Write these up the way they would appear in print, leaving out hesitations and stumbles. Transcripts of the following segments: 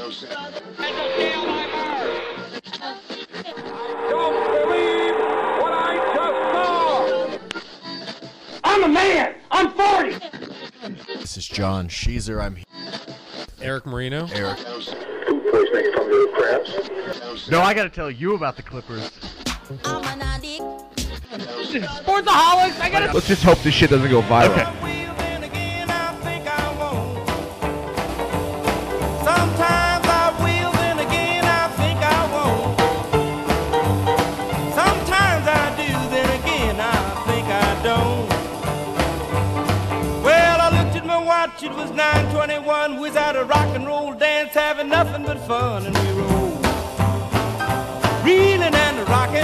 Don't believe what I just saw. I'm a man. I'm 40. This is John Sheezer. I'm Eric Marino. Eric. No, I got to tell you about the Clippers. I'm an addict. Sportsaholics, I gotta. Let's just hope this shit doesn't go viral. Okay. Sometimes I will, then again I think I won't. Sometimes I do, then again I think I don't. Well, I looked at my watch, it was 9:21. We was at a rock and roll dance, having nothing but fun, and we rolled, reeling and rocking.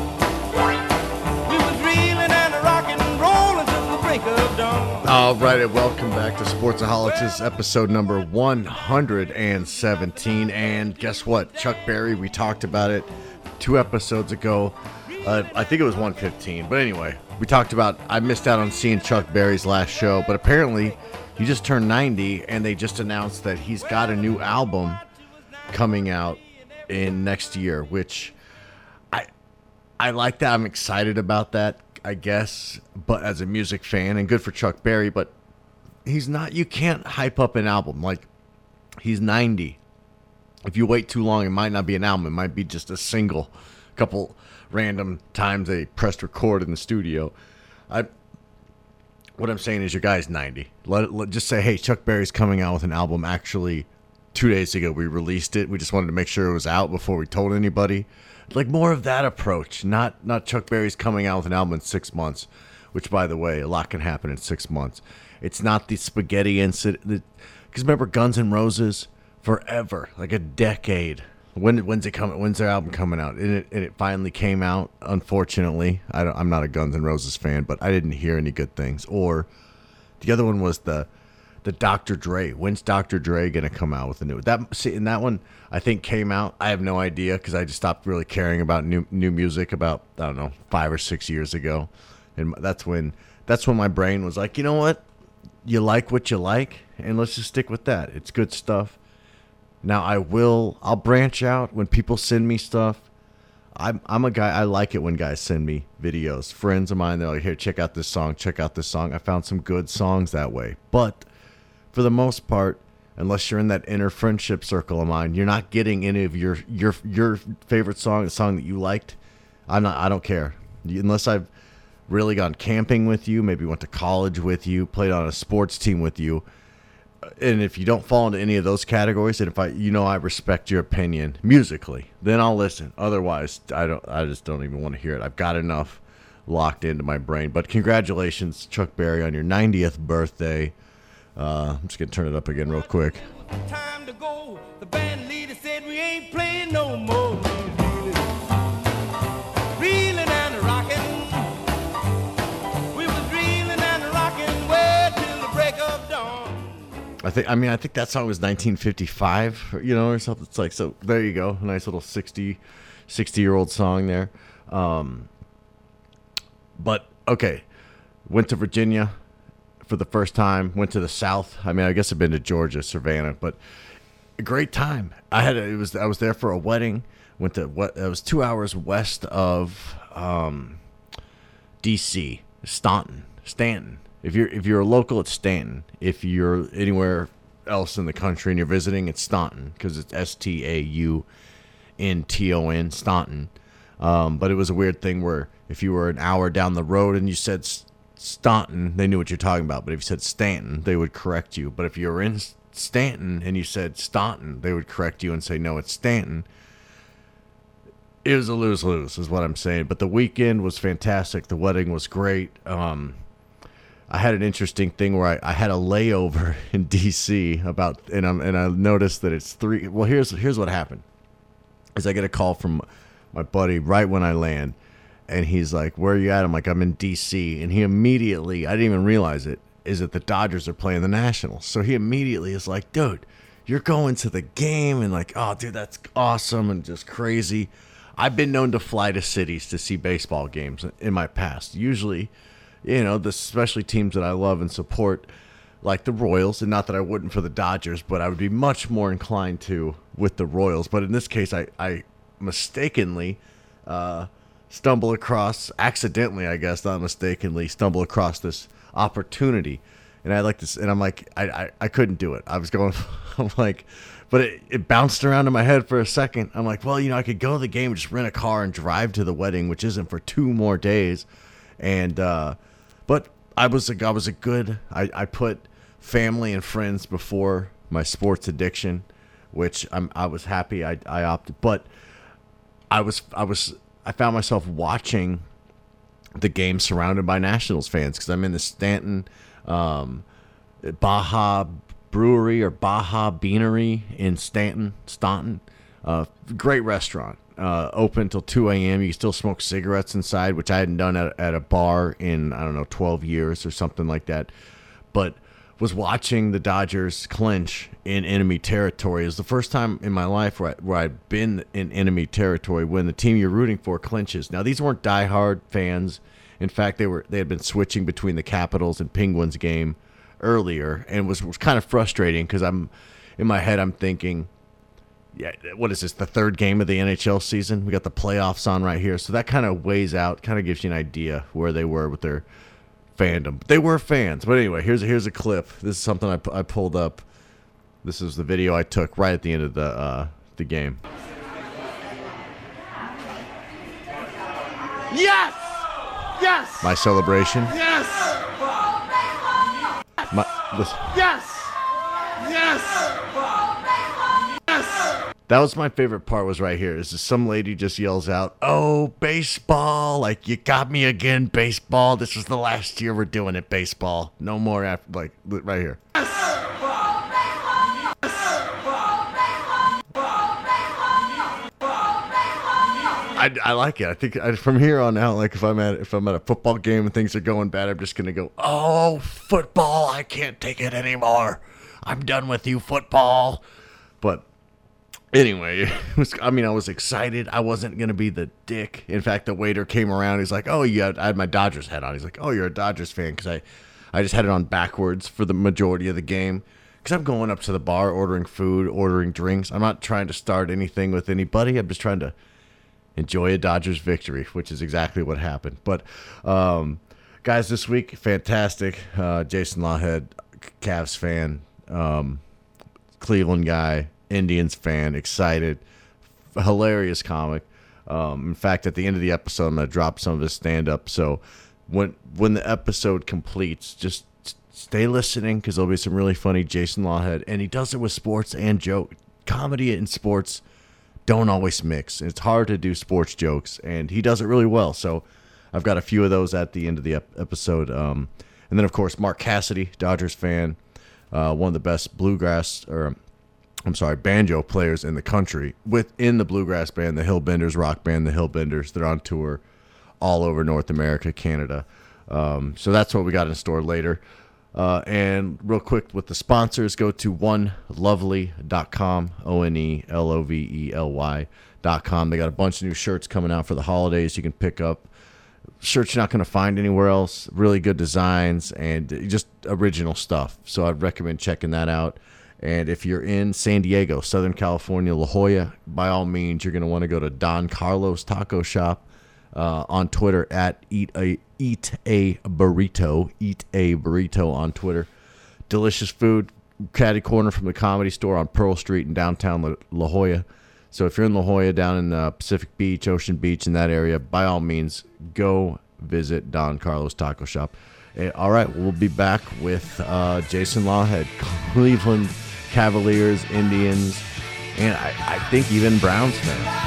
We was reeling and rocking, rolling till the break of dawn. All right, and welcome back to Sportsaholics. This is episode number 117. And guess what? Chuck Berry, we talked about it 2 episodes ago. I think it was 115. But anyway, we talked about, I missed out on seeing Chuck Berry's last show. But apparently, he just turned 90, and they just announced that he's got a new album coming out in next year, which I like that. I'm excited about that, I guess, but as a music fan, and good for Chuck Berry, but he's not, you can't hype up an album. Like, he's 90. If you wait too long, it might not be an album. It might be just a single, couple random times they pressed record in the studio. What I'm saying is your guy's 90. Just say, hey, Chuck Berry's coming out with an album. Actually, 2 days ago, we released it. We just wanted to make sure it was out before we told anybody. Like, more of that approach, not Chuck Berry's coming out with an album in 6 months, which, by the way, a lot can happen in 6 months. It's not the spaghetti incident. Because remember, Guns N' Roses, forever, like a decade. When's their album coming out? And it finally came out, unfortunately. I'm not a Guns N' Roses fan, but I didn't hear any good things. Or the other one was the Dr. Dre. When's Dr. Dre going to come out with a new? And that one, I think, came out. I have no idea because I just stopped really caring about new music about, I don't know, 5 or 6 years ago. And that's when my brain was like, you know what? You like what you like, and let's just stick with that. It's good stuff. Now I'll branch out when people send me stuff. I'm a guy, I like it when guys send me videos. Friends of mine, they're like, here, check out this song. I found some good songs that way. But for the most part, unless you're in that inner friendship circle of mine, you're not getting any of your favorite song, the song that you liked. I don't care. Unless I've really gone camping with you, maybe went to college with you, played on a sports team with you. And if you don't fall into any of those categories, and if I respect your opinion musically, then I'll listen. Otherwise, I just don't even want to hear it. I've got enough locked into my brain. But congratulations, Chuck Berry, on your 90th birthday. I'm just going to turn it up again real quick. Time to go. The band leader said we ain't playing no more. Reeling and rocking. We was reeling and rocking way till the break of dawn. I think that song was 1955, or something. It's like, so there you go. A nice little 60-year-old song there. But okay. Went to Virginia for the first time, went to the South. I guess I've been to Georgia, Savannah, but a great time. I was there for a wedding. It was 2 hours west of DC, Stanton. If you're a local, it's Stanton. If you're anywhere else in the country and you're visiting, it's Staunton, because it's Staunton, Staunton. But it was a weird thing where if you were an hour down the road and you said Staunton, they knew what you're talking about. But if you said Stanton, they would correct you. But if you were in Stanton and you said Staunton, they would correct you and say, no, it's Stanton. It was a lose-lose is what I'm saying. But the weekend was fantastic. The wedding was great. I had an interesting thing where I had a layover in D.C. and I noticed that it's 3. Well, here's what happened. Is I get a call from my buddy right when I land. And he's like, where are you at? I'm like, I'm in D.C. And he immediately, I didn't even realize it, is that the Dodgers are playing the Nationals. So he immediately is like, dude, you're going to the game. And like, oh, dude, that's awesome and just crazy. I've been known to fly to cities to see baseball games in my past. Usually, especially teams that I love and support, like the Royals, and not that I wouldn't for the Dodgers, but I would be much more inclined to with the Royals. But in this case, I mistakenly stumble across, accidentally, I guess, not mistakenly, stumble across this opportunity. And I like this, and I'm like, I couldn't do it. I was going, I'm like, but it bounced around in my head for a second. I'm like, well, I could go to the game, just rent a car and drive to the wedding, which isn't for 2 more days. And, but I put family and friends before my sports addiction, which I was happy I opted, but I found myself watching the game surrounded by Nationals fans because I'm in the Stanton, Baja Brewery or Baja Beanery in Staunton. Great restaurant. Open till 2 a.m. You can still smoke cigarettes inside, which I hadn't done at a bar in, 12 years or something like that. But was watching the Dodgers clinch in enemy territory. It was the first time in my life where I'd been in enemy territory when the team you're rooting for clinches. Now, these weren't diehard fans. In fact, they had been switching between the Capitals and Penguins game earlier, and was kind of frustrating because in my head I'm thinking, yeah, what is this, the 3rd game of the NHL season? We got the playoffs on right here, so that kind of weighs out, kind of gives you an idea where they were with their fandom. They were fans, but anyway, here's a clip. This is something I pulled up. This is the video I took right at the end of the game. Yes! Yes! My celebration. Yes! Listen. Yes! Yes! Yes! That was my favorite part, was right here. Is some lady just yells out, "Oh, baseball, like, you got me again, baseball. This was the last year we're doing it, baseball. No more," after, like, right here. I like it. I think from here on out, like if I'm at a football game and things are going bad, I'm just gonna go, "Oh, football! I can't take it anymore. I'm done with you, football." But anyway, I was excited. I wasn't gonna be the dick. In fact, the waiter came around. He's like, "Oh, yeah," I had my Dodgers hat on. He's like, "Oh, you're a Dodgers fan," because I just had it on backwards for the majority of the game. Because I'm going up to the bar, ordering food, ordering drinks. I'm not trying to start anything with anybody. I'm just trying to enjoy a Dodgers victory, which is exactly what happened. But, guys, this week, fantastic. Jason Lawhead, Cavs fan, Cleveland guy, Indians fan, excited, hilarious comic. In fact, at the end of the episode, I'm going to drop some of his stand-up. So when the episode completes, just stay listening because there'll be some really funny Jason Lawhead. And he does it with sports and joke. Comedy and sports don't always mix. It's hard to do sports jokes, and he does it really well. So I've got a few of those at the end of the episode. And then, of course, Mark Cassidy, Dodgers fan, one of the best banjo players in the country, within the bluegrass band, the Hillbenders, rock band, the Hillbenders. They're on tour all over North America, Canada. So that's what we got in store later. And real quick with the sponsors, go to onelovely.com, ONELOVELY.com. They got a bunch of new shirts coming out for the holidays. You can pick up shirts you're not going to find anywhere else. Really good designs and just original stuff. So I'd recommend checking that out. And if you're in San Diego, Southern California, La Jolla, by all means, you're going to want to go to Don Carlos Taco Shop on Twitter at Eat a Burrito on Twitter. Delicious food, catty corner from the Comedy Store on Pearl Street in downtown La Jolla. So if you're in La Jolla, down in Pacific Beach, Ocean Beach, in that area, by all means, go visit Don Carlos Taco Shop. All right, we'll be back with Jason Lawhead, Cleveland Cavaliers, Indians, and I think even Browns fans.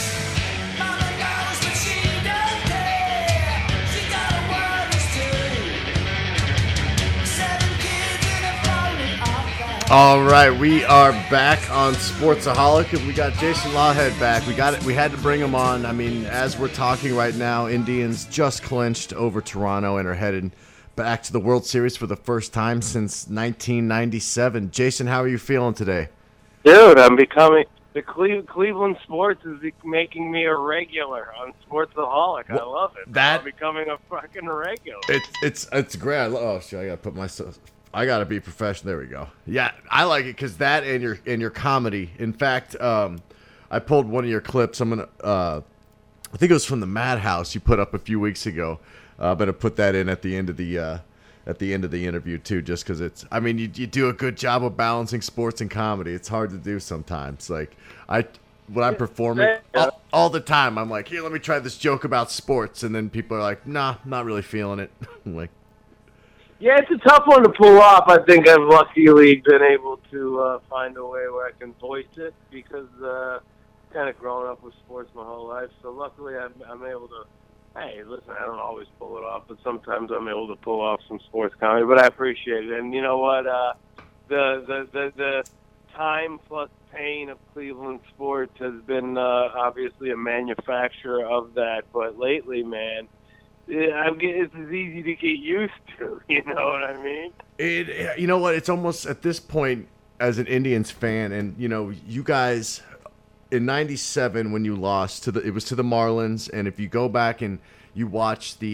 All right, we are back on Sportsaholic, and we got Jason Lawhead back. We had to bring him on. I mean, as we're talking right now, Indians just clinched over Toronto and are headed back to the World Series for the first time since 1997. Jason, how are you feeling today? Dude, I'm becoming the Cleveland sports is making me a regular on Sportsaholic. I love it. I'm becoming a fucking regular. It's great. Oh shit! I gotta put my I gotta be professional. There we go. Yeah, I like it because that and your comedy. In fact, I pulled one of your clips. I'm gonna. I think it was from the Madhouse you put up a few weeks ago. I'm gonna put that in at the end of the interview too, just because it's. I mean, you do a good job of balancing sports and comedy. It's hard to do sometimes. Like when I'm performing all the time, I'm like, here, let me try this joke about sports, and then people are like, nah, not really feeling it. I'm like. Yeah, it's a tough one to pull off. I think I've luckily been able to find a way where I can voice it because kind of grown up with sports my whole life. So luckily I'm able to, hey, listen, I don't always pull it off, but sometimes I'm able to pull off some sports comedy. But I appreciate it. And you know what? The time plus pain of Cleveland sports has been obviously a manufacturer of that. But lately, man, it's as easy to get used to, you know what I mean? You know what? It's almost at this point as an Indians fan, and you know, you guys in '97 when you lost it was to the Marlins, and if you go back and you watch the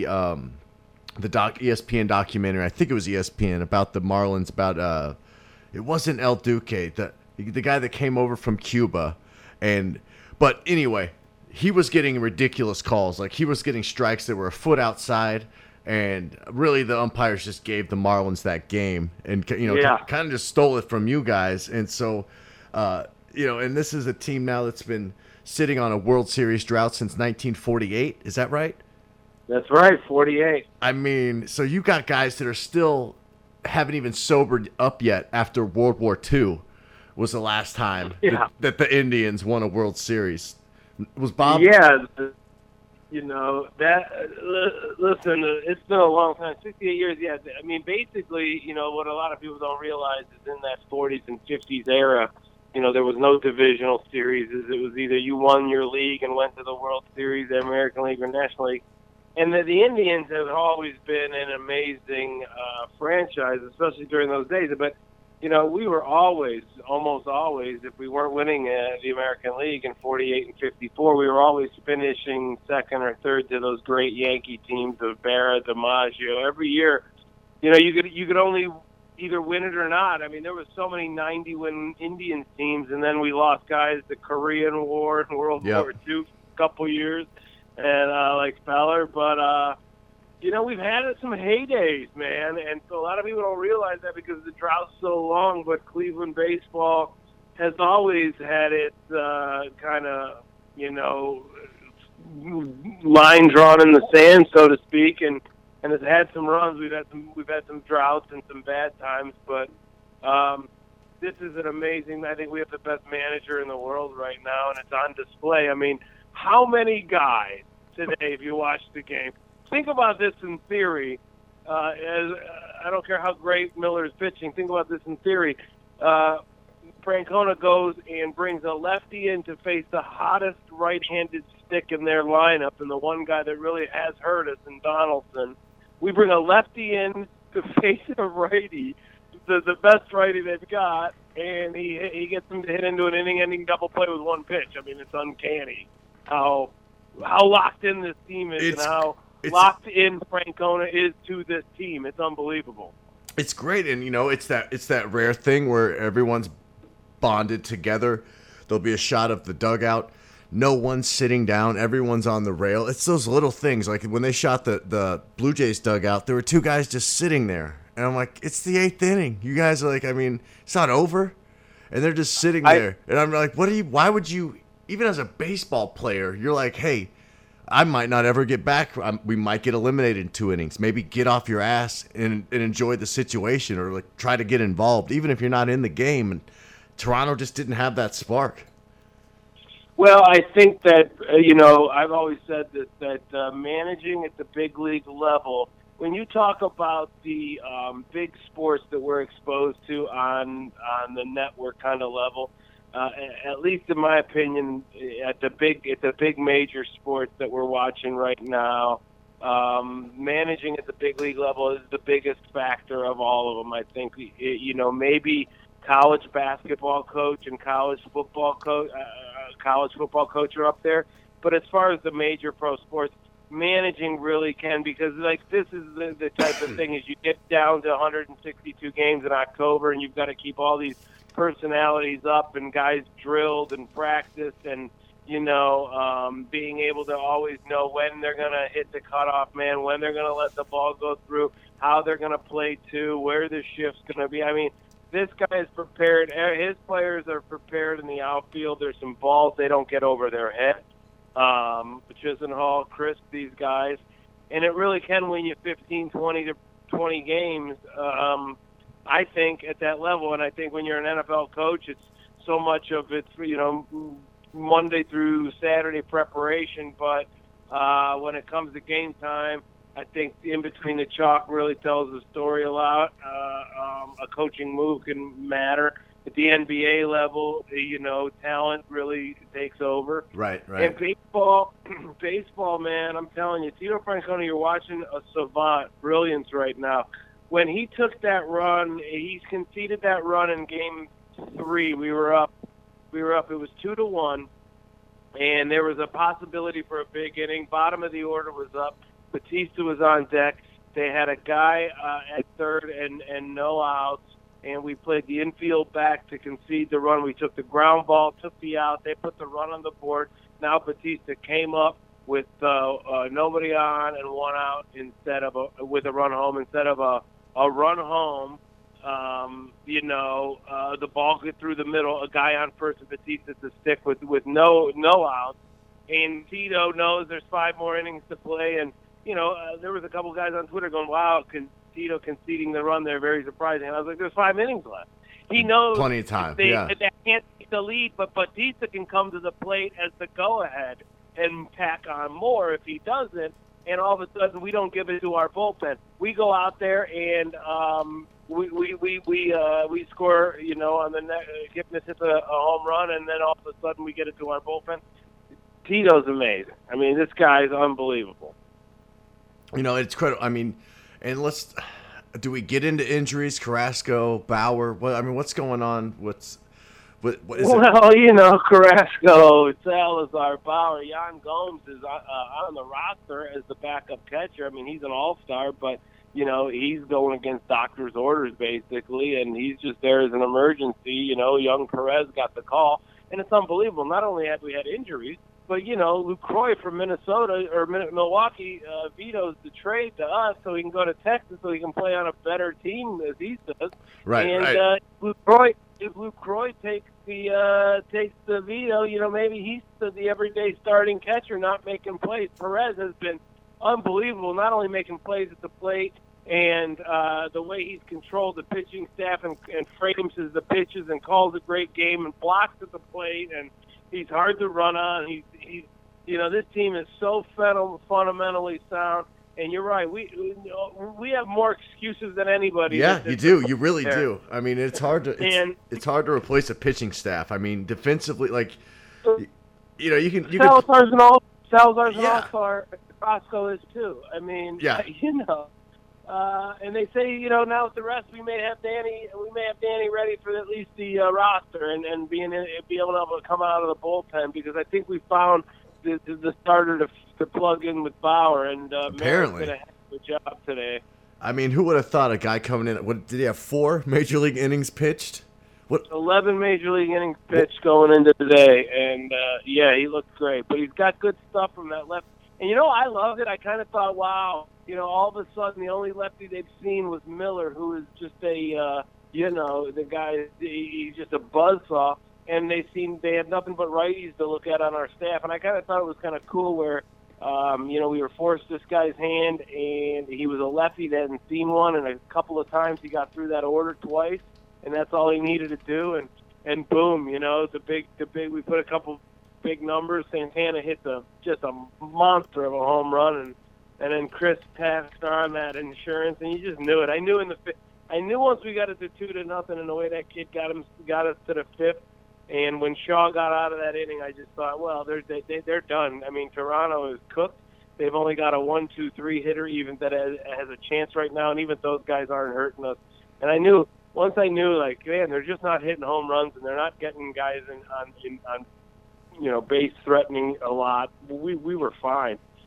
ESPN documentary, I think it was ESPN about the Marlins, about it wasn't El Duque, the guy that came over from Cuba, but anyway. He was getting ridiculous calls. Like, he was getting strikes that were a foot outside, and really the umpires just gave the Marlins that game and, you know, kind of just stole it from you guys. And so, you know, and this is a team now that's been sitting on a World Series drought since 1948. Is that right? That's right, 48. I mean, so you got guys that are still haven't even sobered up yet after World War II was the last time that the Indians won a World Series. Was Bob? Yeah, you know, listen, it's been a long time, 68 years, yeah. I mean, basically, you know, what a lot of people don't realize is in that 40s and 50s era, you know, there was no divisional series. It was either you won your league and went to the World Series, the American League, or National League. And the Indians have always been an amazing franchise, especially during those days. But you know, we were almost always, if we weren't winning the American League in 48 and 54, we were always finishing second or third to those great Yankee teams of Berra, DiMaggio. Every year, you know, you could only either win it or not. I mean, there was so many 90-win Indians teams, and then we lost guys to Korean War and World War II a couple years, and like Feller. But you know, we've had some heydays, man, and so a lot of people don't realize that because the drought's so long, but Cleveland baseball has always had its kind of, you know, line drawn in the sand, so to speak, and has had some runs. We've had some droughts and some bad times, but this is an amazing. I think we have the best manager in the world right now, and it's on display. I mean, how many guys today, if you watch the game, think about this in theory. I don't care how great Miller is pitching. Think about this in theory. Francona goes and brings a lefty in to face the hottest right-handed stick in their lineup, and the one guy that really has hurt us in Donaldson. We bring a lefty in to face a righty, the best righty they've got, and he gets him to hit into an inning-ending double play with one pitch. I mean, it's uncanny how locked in this team is and how locked in Francona is to this team. It's unbelievable. It's great, and you know, it's that rare thing where everyone's bonded together. There'll be a shot of the dugout. No one's sitting down. Everyone's on the rail. It's those little things. Like when they shot the Blue Jays dugout, there were two guys just sitting there. And I'm like, it's the 8th inning. You guys are like, I mean, it's not over. And they're just sitting there. And I'm like, why would you, even as a baseball player, you're like, hey, I might not ever get back. We might get eliminated in 2 innings. Maybe get off your ass and enjoy the situation, or like try to get involved, even if you're not in the game. And Toronto just didn't have that spark. Well, I think that, you know, I've always said this, that managing at the big league level, when you talk about the big sports that we're exposed to on the network kind of level, at least in my opinion, at the big major sports that we're watching right now, managing at the big league level is the biggest factor of all of them. I think, you know, maybe college basketball coach and college football coach are up there, but as far as the major pro sports, managing really can, because like this is the type of thing is you get down to 162 games in October and you've got to keep all these personalities up and guys drilled and practiced and being able to always know when they're going to hit the cutoff man, when they're going to let the ball go through, how they're going to play to, where the shift's going to be. I mean, this guy is prepared. His players are prepared in the outfield. There's some balls they don't get over their head. Chisenhall, Chris, these guys. And it really can win you 15, 20 games, I think, at that level. And I think when you're an NFL coach, it's so much of it's, Monday through Saturday preparation. But when it comes to game time, I think in between the chalk really tells the story a lot. A coaching move can matter. At the NBA level, talent really takes over. Right. And baseball, man, I'm telling you, Tito Francona, you're watching a savant brilliance right now. When he took that run, he conceded that run in Game 3. We were up. It was 2-1, and there was a possibility for a big inning. Bottom of the order was up. Batista was on deck. They had a guy at third and no outs, and we played the infield back to concede the run. We took the ground ball, took the out. They put the run on the board. Now Batista came up with nobody on and one out with a run home instead of a run home. The ball get through the middle, a guy on first and Batista to stick with no outs. And Tito knows there's 5 more innings to play. And, there was a couple guys on Twitter going, wow, Tito conceding the run there, very surprising. And I was like, there's 5 innings left. He knows plenty of time. They can't take the lead, but Batista can come to the plate as the go-ahead and tack on more if he doesn't. And all of a sudden, we don't give it to our bullpen. We go out there and we score, on the net. Gipnis hits a home run, and then all of a sudden we get it to our bullpen. Tito's amazing. I mean, this guy's unbelievable. It's credible. I mean, and do we get into injuries? Carrasco, Bauer. What's going on? What is it? Carrasco, Salazar, Bauer, Yan Gomes is on the roster as the backup catcher. I mean, he's an all-star, but, he's going against doctor's orders, basically, and he's just there as an emergency. Young Perez got the call, and it's unbelievable. Not only have we had injuries, but, Lucroy from Minnesota or Milwaukee vetoes the trade to us so he can go to Texas so he can play on a better team, as he says. Right, and if Lucroy takes the veto, maybe he's the everyday starting catcher, not making plays. Perez has been unbelievable, not only making plays at the plate and the way he's controlled the pitching staff and frames the pitches and calls a great game and blocks at the plate, and he's hard to run on. He's this team is so fundamentally sound. And you're right. We have more excuses than anybody. Yeah, you do. You really do. I mean, it's hard to replace a pitching staff. I mean, defensively, you can. Salazar's an all-star. Roscoe is too. I mean, yeah. And they say, now with the rest, we may have Danny ready for at least the roster and be able to come out of the bullpen, because I think we found the starter to plug in with Bauer, and apparently Merritt's going to have a job today. I mean, who would have thought a guy coming in? What did he have? 4 major league innings pitched? 11 major league innings pitched going into today, and he looked great. But he's got good stuff from that left. And I loved it. I kind of thought, wow, all of a sudden the only lefty they've seen was Miller, who is just the guy. He's just a buzzsaw. And they have nothing but righties to look at on our staff. And I kind of thought it was kind of cool where, we were forced this guy's hand, and he was a lefty that hadn't seen one, and a couple of times he got through that order twice, and that's all he needed to do. And boom, the big. We put a couple big numbers. Santana hit just a monster of a home run, and then Chris passed on that insurance, and you just knew it. I knew once we got it to 2-0, and the way that kid got us to the 5th. And when Shaw got out of that inning, I just thought, well, they're done. I mean, Toronto is cooked. They've only got a 1-2-3 hitter even that has a chance right now, and even those guys aren't hurting us. And once I knew, man, they're just not hitting home runs, and they're not getting guys on base threatening a lot. We were fine.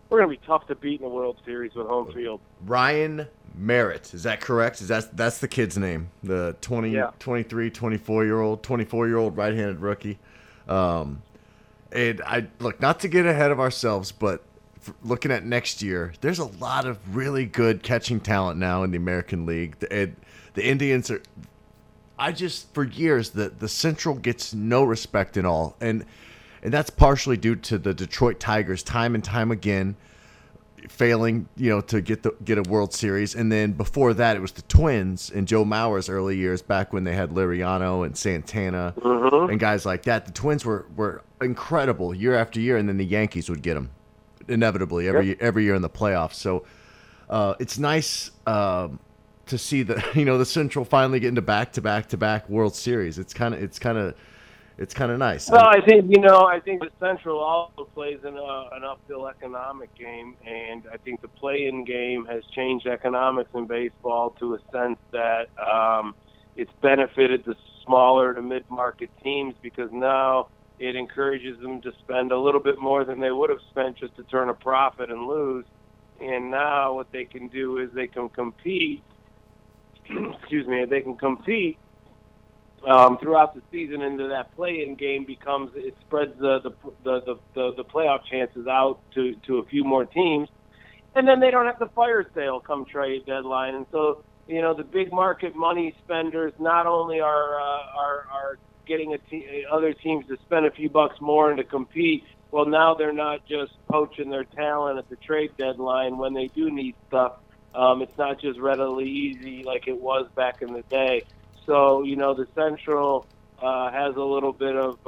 we're going to be tough to beat in the World Series with home field. Ryan Merritt, is that correct? That's the kid's name, the 23, 24-year-old right-handed rookie. And I look, not to get ahead of ourselves, but looking at next year, there's a lot of really good catching talent now in the American League. The Indians are. For years, the Central gets no respect at all, and that's partially due to the Detroit Tigers time and time again failing, to get a World Series. And then before that, it was the Twins in Joe Mauer's early years, back when they had Liriano and Santana and guys like that. The Twins were incredible year after year, and then the Yankees would get them inevitably every year in the playoffs. So it's nice to see that the Central finally getting to back World Series. It's kind of nice. Well, I think the Central also plays an uphill economic game, and I think the play-in game has changed economics in baseball to a sense that it's benefited the smaller to mid-market teams, because now it encourages them to spend a little bit more than they would have spent just to turn a profit and lose. And now what they can do is they can compete. They can compete throughout the season into that play-in game. It spreads the playoff chances out to a few more teams, and then they don't have the fire sale come trade deadline. And so the big market money spenders not only are getting other teams to spend a few bucks more and to compete. Well, now they're not just poaching their talent at the trade deadline when they do need stuff. It's not just readily easy like it was back in the day. So, the Central has a little bit of,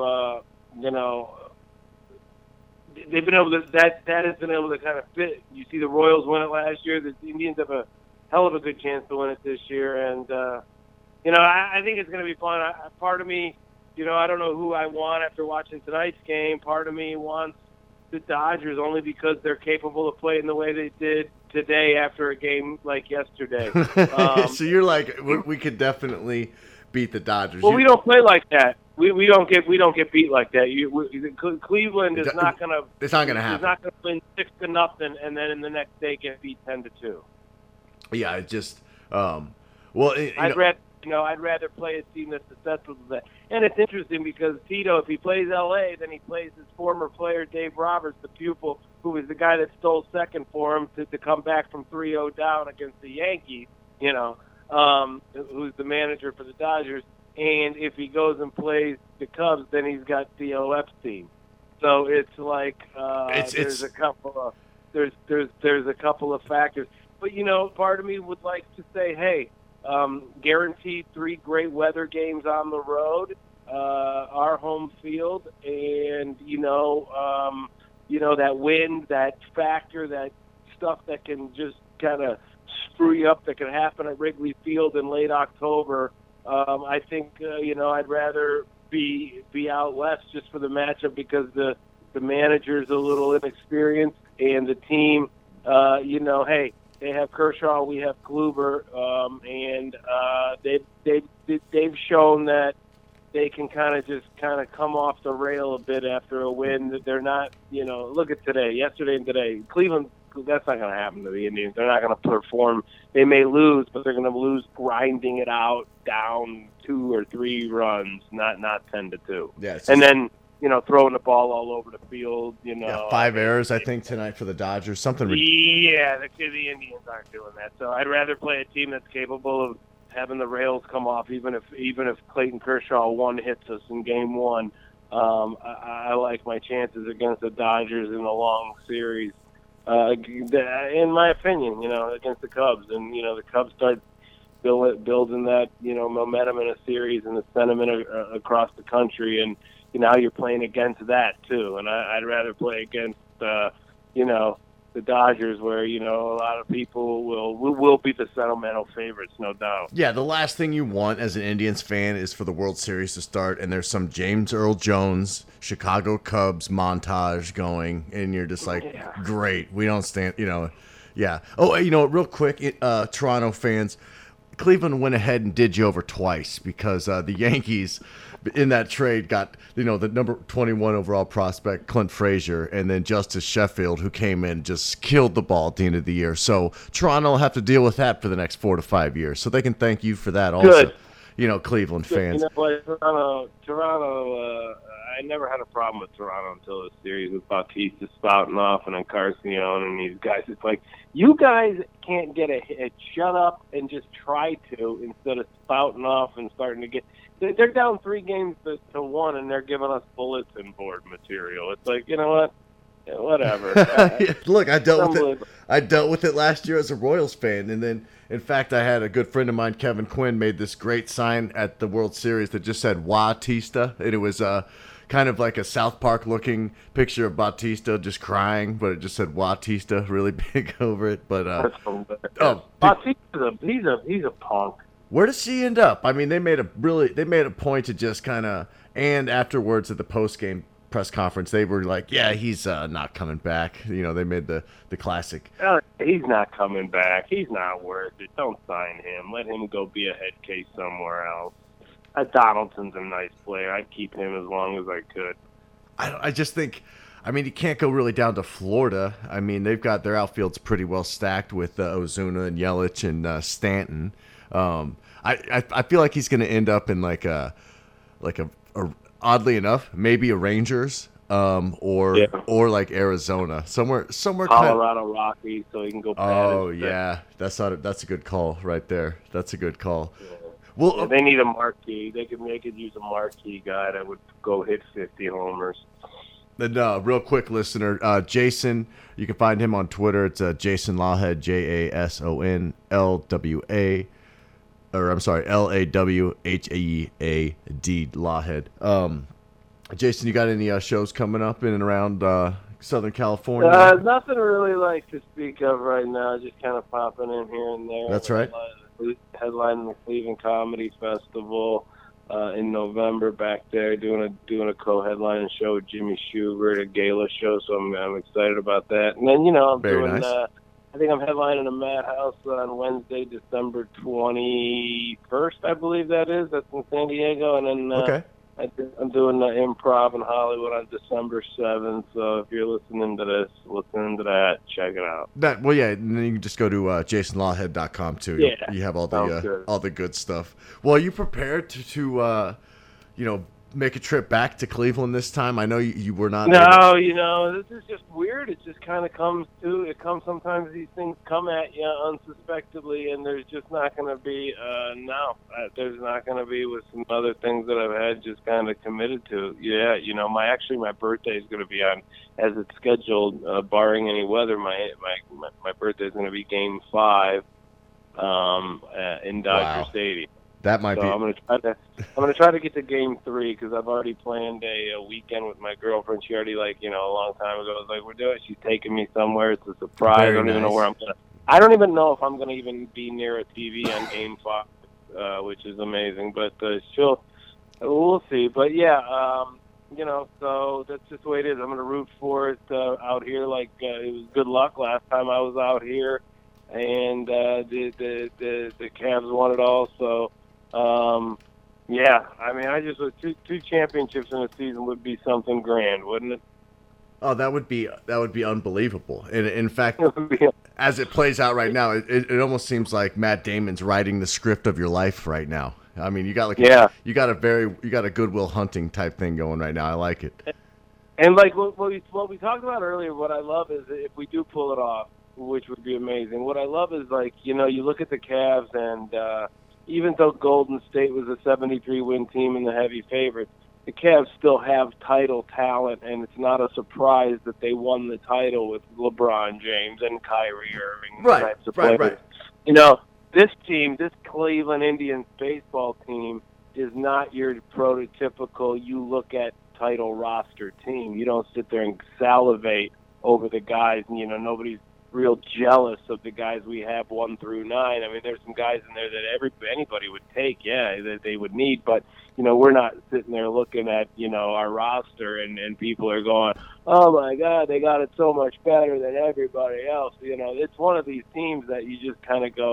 they've been able to, that has been able to kind of fit. You see the Royals win it last year. The Indians have a hell of a good chance to win it this year. And, I think it's going to be fun. Part of me, I don't know who I want after watching tonight's game. Part of me wants the Dodgers only because they're capable of playing the way they did today after a game like yesterday. So you're like, we could definitely beat the Dodgers. Well, we don't play like that. We don't get beat like that. Cleveland is not going to. It's not going to happen. It's not going to win 6-0, and then in the next day get beat 10-2. Yeah, it just. I'd rather play a team that's successful than that. And it's interesting because Tito, if he plays L.A., then he plays his former player Dave Roberts, the pupil, who was the guy that stole second for him to come back from 3-0 down against the Yankees, who's the manager for the Dodgers. And if he goes and plays the Cubs, then he's got Theo Epstein. So it's like there's a couple of factors. But part of me would like to say, hey, guaranteed 3 great weather games on the road, our home field, and that wind, that factor, that stuff that can just kind of screw you up that can happen at Wrigley Field in late October. I think I'd rather be out west just for the matchup because the manager's a little inexperienced and the team, hey, they have Kershaw, we have Kluber, and they've shown that they can kind of come off the rail a bit after a win. That they're not, look at yesterday and today. Cleveland, that's not going to happen to the Indians. They're not going to perform. They may lose, but they're going to lose grinding it out down 2 or 3 runs, not 10-2. Yeah, and then throwing the ball all over the field. 5 errors I think tonight for the Dodgers. Something. Yeah, the Indians aren't doing that. So I'd rather play a team that's capable of having the rails come off, even if Clayton Kershaw hits us in Game 1. I like my chances against the Dodgers in a long series. In my opinion, against the Cubs, and the Cubs start building that momentum in a series and the sentiment across the country, and now you're playing against that too. And I'd rather play against the Dodgers, where a lot of people will be the sentimental favorites, no doubt. Yeah, the last thing you want as an Indians fan is for the World Series to start, and there's some James Earl Jones, Chicago Cubs montage going, and you're just like, great, we don't stand, yeah. Oh, real quick, Toronto fans, Cleveland went ahead and did you over twice because the Yankees in that trade got, the number 21 overall prospect, Clint Frazier, and then Justice Sheffield, who came in and just killed the ball at the end of the year. So Toronto will have to deal with that for the next 4 to 5 years. So they can thank you for that also. Good. Cleveland fans. Toronto, I never had a problem with Toronto until this series with Bautista spouting off and then Carcione and these guys. It's like, you guys can't get a hit. Shut up and just try to instead of spouting off and starting to get – they're down 3 games to 1, and they're giving us bulletin board material. It's like, you know what? Yeah, whatever. Look, I dealt with it last year as a Royals fan, and then, in fact, I had a good friend of mine, Kevin Quinn, made this great sign at the World Series that just said Bautista, and it was kind of like a South Park looking picture of Bautista just crying, but it just said Bautista really big over it. But Bautista's he's a punk. Where does he end up? I mean, they made a point to just kind of, and afterwards at the post game press conference, they were like, yeah, he's not coming back. They made the classic. He's not coming back. He's not worth it. Don't sign him. Let him go be a head case somewhere else. Donaldson's a nice player. I'd keep him as long as I could. I just think, you can't go really down to Florida. I mean, they've got their outfield's pretty well stacked with Ozuna and Yelich and Stanton. I feel like he's going to end up in like a oddly enough, maybe a Rangers, or like Arizona, somewhere Colorado Rockies, so he can go. Oh yeah, that's a good call right there. That's a good call. Yeah. Well, they need a marquee. They could use a marquee guy that would go hit 50 homers. Then, real quick, listener, Jason, you can find him on Twitter. It's Jason Lawhead, JASONLWA. Or I'm sorry, LAWHEAD, Lawhead. Jason, you got any shows coming up in and around Southern California? Nothing really to speak of right now. Just kind of popping in here and there. That's right. Headlining the Cleveland Comedy Festival in November back there, doing a co-headlining show with Jimmy Schubert, a gala show. So I'm excited about that. And then I'm Very doing. Nice. I think I'm headlining a Madhouse on Wednesday, December 21st, I believe that is. That's in San Diego. And then okay. I'm doing the Improv in Hollywood on December 7th. So if you're listening to that, check it out. And then you can just go to jasonlawhead.com too. Yeah, you have all the good stuff. Well, are you prepared to make a trip back to Cleveland this time? I know you were not. No, this is just weird. It just kind of comes. Sometimes these things come at you unsuspectly, and there's just not going to be. There's not going to be with some other things that I've had just kind of committed to. Yeah, my birthday is going to be on as it's scheduled, barring any weather. My birthday is going to be Game 5 in Dodger Stadium. That might be. I'm gonna try to get to Game 3 because I've already planned a weekend with my girlfriend. She already a long time ago was like, we're doing it. She's taking me somewhere. It's a surprise. Very I don't even know nice. where I'm gonna. I don't even know if I'm gonna even be near a TV on Game 5, which is amazing. But we'll see. But yeah, so that's just the way it is. I'm gonna root for it out here. It was good luck last time I was out here, and the Cavs won it all. So. I just two championships in a season would be something grand, wouldn't it? Oh, that would be unbelievable. And in fact, as it plays out right now, it almost seems like Matt Damon's writing the script of your life right now. I mean, you got you got a Good Will Hunting type thing going right now. I like it. And what we talked about earlier, what I love is if we do pull it off, which would be amazing. What I love is you look at the Cavs and. Even though Golden State was a 73-win team and the heavy favorites, the Cavs still have title talent, and it's not a surprise that they won the title with LeBron James and Kyrie Irving. Right. This team, this Cleveland Indians baseball team, is not your prototypical you look at title roster team. You don't sit there and salivate over the guys, and nobody's real jealous of the guys we have 1 through 9. I mean, there's some guys in there that anybody would take, that they would need, but we're not sitting there looking at our roster and people are going, oh my God, they got it so much better than everybody else. It's one of these teams that you just kind of go,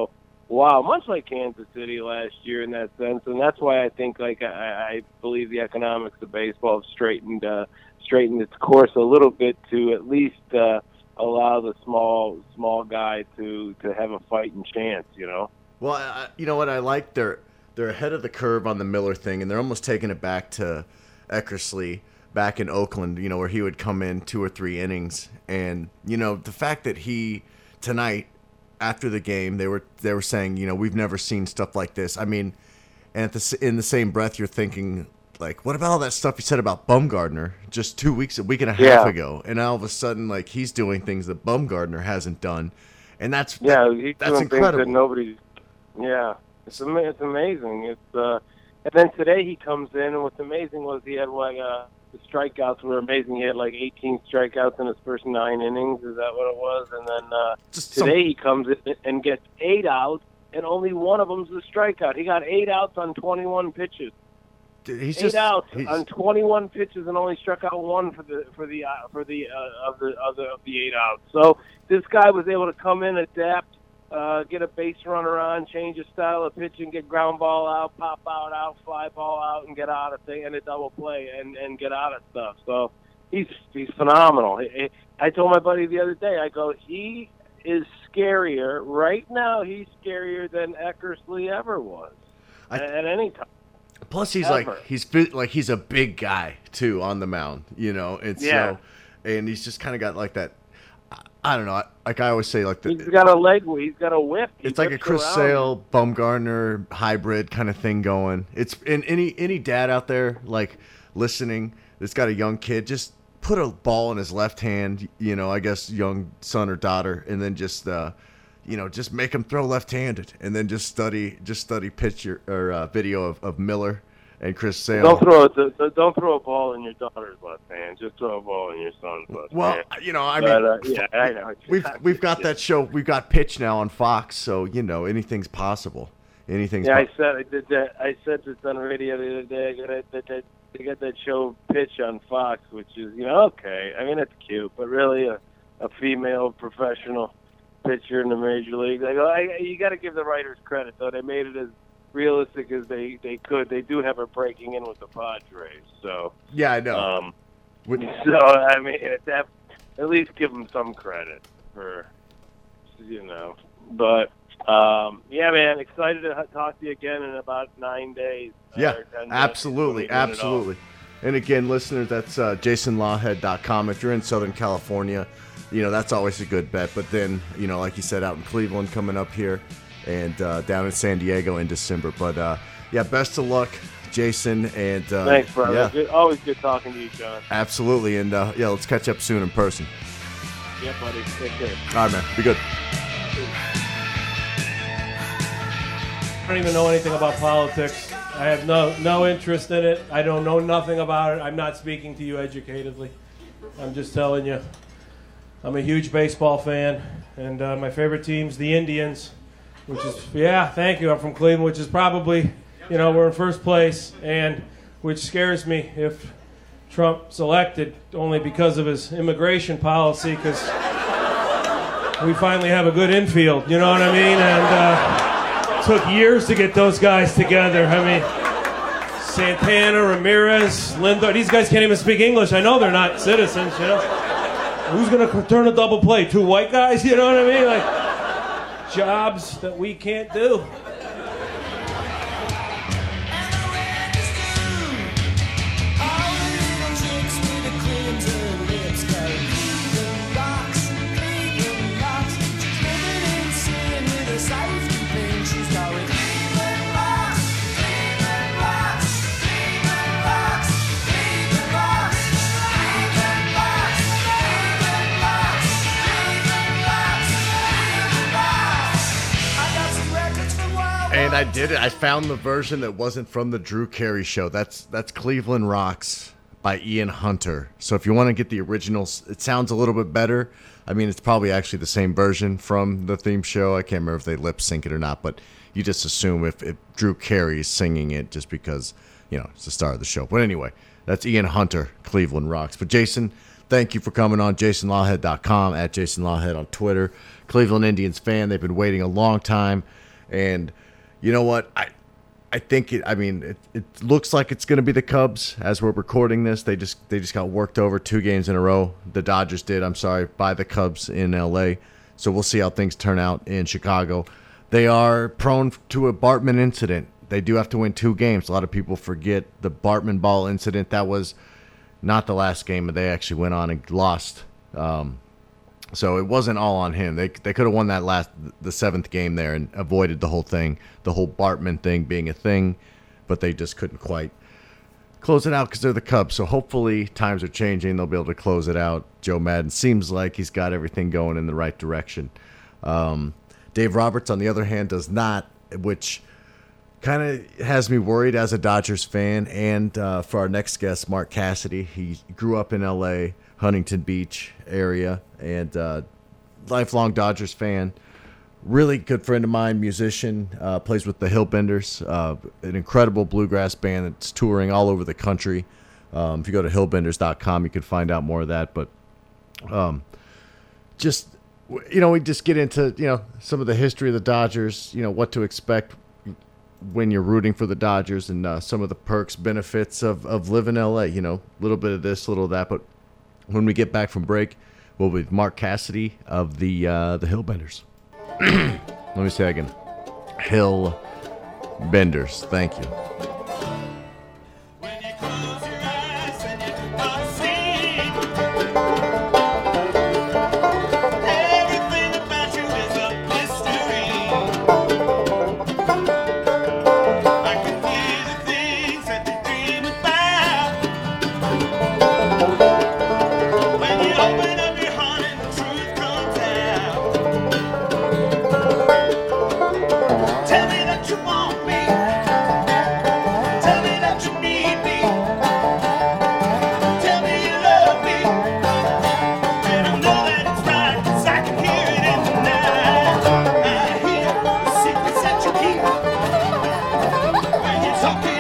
wow, much like Kansas City last year in that sense, and that's why I think I believe the economics of baseball have straightened its course a little bit to at least allow the small guy to have a fighting chance. Well, you know what I like? They're ahead of the curve on the Miller thing, and they're almost taking it back to Eckersley back in Oakland, where he would come in 2 or 3 innings. And, the fact that he, tonight, after the game, they were saying, we've never seen stuff like this. I mean, and in the same breath, you're thinking, like, what about all that stuff you said about Bumgarner just a week and a half ago? And all of a sudden, like, he's doing things that Bumgarner hasn't done. And that's he's doing incredible. Things that nobody, it's amazing. And then today he comes in, and what's amazing was he had the strikeouts were amazing. He had like 18 strikeouts in his first 9 innings. Is that what it was? And then today he comes in and gets 8 outs, and only one of them's a strikeout. He got 8 outs on 21 pitches. Dude, he's outs on 21 pitches and only struck out 1 for the 8 outs. So this guy was able to come in, adapt, get a base runner on, change his style of pitching, get ground ball out, pop out, fly ball out, and get out of thing, and a double play, and get out of stuff. So he's phenomenal. I told my buddy the other day, I go, he is scarier right now. He's scarier than Eckersley ever was at any time. Plus, he's ever. He's a big guy too on the mound, and so, and he's just kind of got like that. I don't know. Like I always say, like he's got a leg. He's got a whip. It's like a Chris Sale, Bumgarner hybrid kind of thing going. It's in any dad out there like listening that's got a young kid, just put a ball in his left hand. I guess young son or daughter, and then just just make him throw left-handed, and then just study picture or video of Miller and Chris Sale. Don't throw a ball in your daughter's left hand. Just throw a ball in your son's left hand. Well, I know. We've got that show. We've got Pitch now on Fox, so anything's possible. Anything's. I did that. I said this on the radio the other day. They got that show Pitch on Fox, which is okay. I mean, it's cute, but really a female professional pitcher in the major league. You got to give the writers credit, though. They made it as realistic as they could. They do have her breaking in with the Padres, so yeah, I know. So I mean, at least give them some credit for But man, excited to talk to you again in about 9 days. Yeah, absolutely. And again, listeners, that's JasonLawhead.com. If you're in Southern California, that's always a good bet. But then, like you said, out in Cleveland coming up here, and down in San Diego in December. But, best of luck, Jason. And thanks, brother. Yeah. Always good talking to you, John. Absolutely. And, let's catch up soon in person. Yeah, buddy. Take care. All right, man. Be good. I don't even know anything about politics. I have no interest in it. I don't know nothing about it. I'm not speaking to you educatedly. I'm just telling you. I'm a huge baseball fan, and my favorite team's the Indians, which is, thank you. I'm from Cleveland, which is probably, we're in first place, and which scares me if Trump's elected, only because of his immigration policy, because we finally have a good infield, you know what I mean? And took years to get those guys together. I mean, Santana, Ramirez, Lindor, these guys can't even speak English. I know they're not citizens, Who's going to turn a double play? 2 white guys? You know what I mean? Like, jobs that we can't do. And I did it. I found the version that wasn't from the Drew Carey show. That's Cleveland Rocks by Ian Hunter. So if you want to get the originals, it sounds a little bit better. I mean, it's probably actually the same version from the theme show. I can't remember if they lip sync it or not, but you just assume if Drew Carey is singing it just because, it's the star of the show. But anyway, that's Ian Hunter, Cleveland Rocks. But Jason, thank you for coming on. JasonLawhead.com, at JasonLawhead on Twitter. Cleveland Indians fan. They've been waiting a long time. And you know what? I think it looks like it's going to be the Cubs as we're recording this. They just got worked over 2 games in a row. The Dodgers did, by the Cubs in LA. So we'll see how things turn out in Chicago. They are prone to a Bartman incident. They do have to win 2 games. A lot of people forget the Bartman ball incident. That was not the last game, but they actually went on and lost. So it wasn't all on him. They could have won the 7th game there and avoided the whole thing, the whole Bartman thing being a thing, but they just couldn't quite close it out because they're the Cubs. So hopefully times are changing. They'll be able to close it out. Joe Madden seems like he's got everything going in the right direction. Dave Roberts, on the other hand, does not, which kind of has me worried as a Dodgers fan. And for our next guest, Mark Cassidy, he grew up in L.A., Huntington Beach area, and lifelong Dodgers fan. Really good friend of mine, musician, plays with the Hillbenders, an incredible bluegrass band that's touring all over the country. If you go to hillbenders.com, you can find out more of that. But we just get into, some of the history of the Dodgers, what to expect when you're rooting for the Dodgers, and some of the perks, benefits of living in LA, a little bit of this, a little of that. But when we get back from break, we'll be with Mark Cassidy of the Hillbenders. Let me say again. Hillbenders. Thank you. When you close your eyes and you can see everything about you is a mystery. I can hear the things that you dream about. When you open up your heart and the truth comes out. Tell me that you want me. Tell me that you need me. Tell me you love me. And I know that it's right, 'cause I can hear it in the night. I hear the secrets that you keep. When you're talking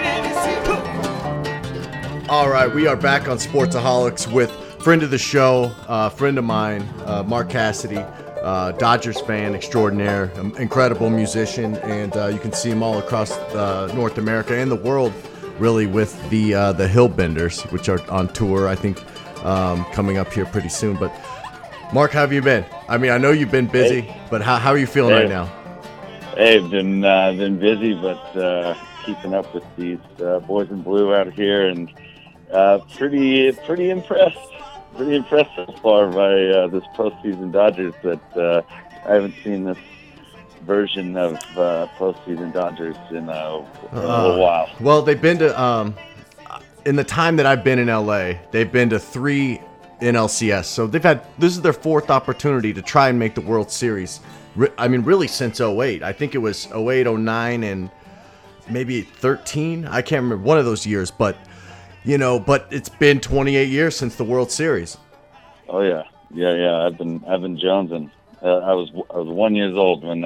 in your secret. All right, we are back on Sportsaholics with friend of the show, friend of mine, Mark Cassidy, Dodgers fan extraordinaire, incredible musician, and you can see him all across North America and the world, really, with the Hillbenders, which are on tour, I think, coming up here pretty soon. But Mark, how have you been? I mean, I know you've been busy, but how are you feeling right now? Hey, been busy, but keeping up with these boys in blue out here, and pretty impressed. Pretty impressed so far by this postseason Dodgers. That I haven't seen this version of postseason Dodgers in a little while. Well, they've been to in the time that I've been in LA, they've been to 3 NLCS. So this is their 4th opportunity to try and make the World Series. I mean, really since 08. I think it was 08, 09, and maybe 13. I can't remember, one of those years, but it's been 28 years since the World Series. Oh yeah. I've been jonesing. I was 1 year old when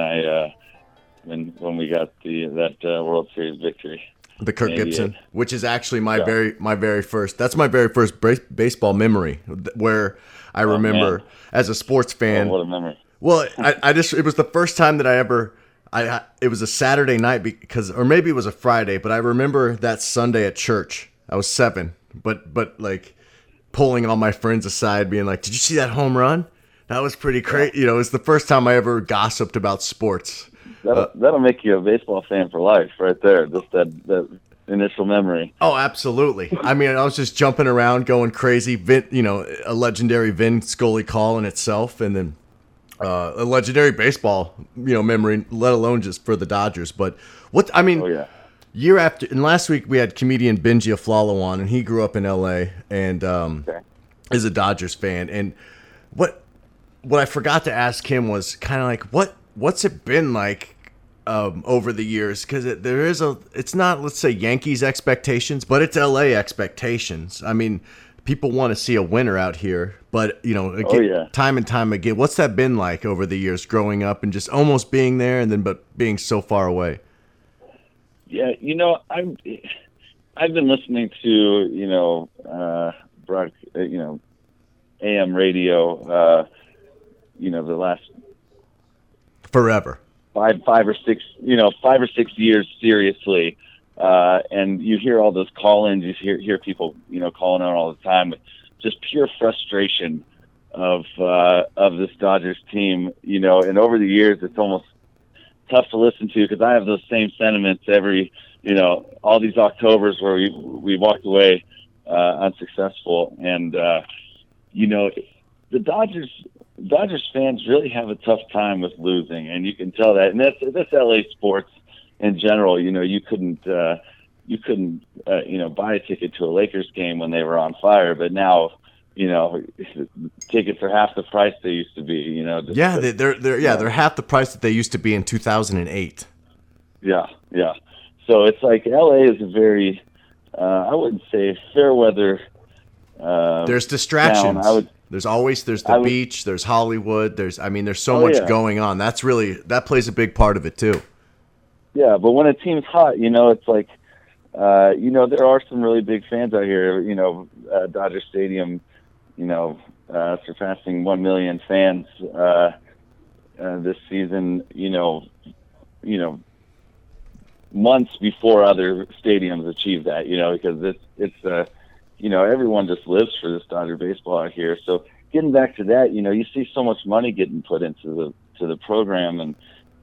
we got that World Series victory. The Kirk Gibson, which is actually my very first. That's my very first baseball memory, where I remember as a sports fan. Oh, what a memory! Well, it was the first time that I ever. It was a Saturday night or maybe it was a Friday, but I remember that Sunday at church. I was 7, but like pulling all my friends aside, being like, "Did you see that home run? That was pretty crazy." It was the first time I ever gossiped about sports. That'll make you a baseball fan for life, right there. Just that initial memory. Oh, absolutely. I mean, I was just jumping around, going crazy. A legendary Vin Scully call in itself, and then a legendary baseball, memory, let alone just for the Dodgers. But year after, and last week we had comedian Benji Aflalo on, and he grew up in L.A. and is a Dodgers fan. And what I forgot to ask him was kind of like, what's it been like over the years? Because it's not, let's say, Yankees expectations, but it's L.A. expectations. I mean, people want to see a winner out here, but time and time again, what's that been like over the years, growing up and just almost being there, and then but being so far away? Yeah, I've been listening to AM radio, the last forever. 5 or 6 years seriously. And you hear all those call-ins, you hear people, calling out all the time with just pure frustration of this Dodgers team, and over the years, it's almost tough to listen to because I have those same sentiments every, all these Octobers where we walked away unsuccessful. And, the Dodgers fans really have a tough time with losing, and you can tell that. And that's LA sports in general. You couldn't buy a ticket to a Lakers game when they were on fire, but now, tickets are half the price they used to be. They're half the price that they used to be in 2008. Yeah. So it's like LA is a very, I wouldn't say fair weather. There's distractions. There's the beach. There's Hollywood. There's so much going on. That plays a big part of it too. Yeah, but when a team's hot, it's like, there are some really big fans out here. Dodger Stadium, surpassing 1 million fans this season. Months before other stadiums achieve that. Because it's everyone just lives for this Dodger baseball out here. So getting back to that, you see so much money getting put into the program, and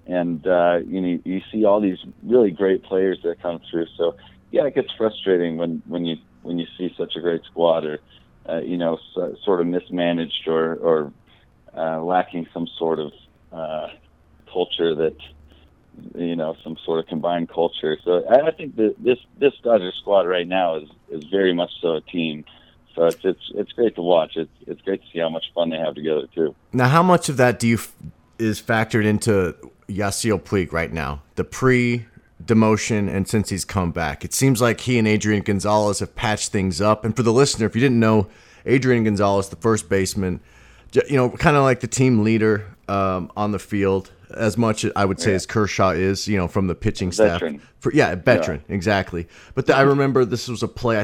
you see all these really great players that come through. So yeah, it gets frustrating when you see such a great squad, or sort of mismanaged or lacking some sort of culture that some sort of combined culture. So I think that this Dodger squad right now is very much so a team. So it's great to watch. It's great to see how much fun they have together too. Now, how much of that is factored into Yasiel Puig right now? The pre-demotion and since he's come back, it seems like he and Adrian Gonzalez have patched things up. And for the listener, if you didn't know, Adrian Gonzalez, the first baseman, kind of like the team leader on the field, as much I would say as Kershaw is, from the pitching staff. Veteran, exactly. But I remember this was a play.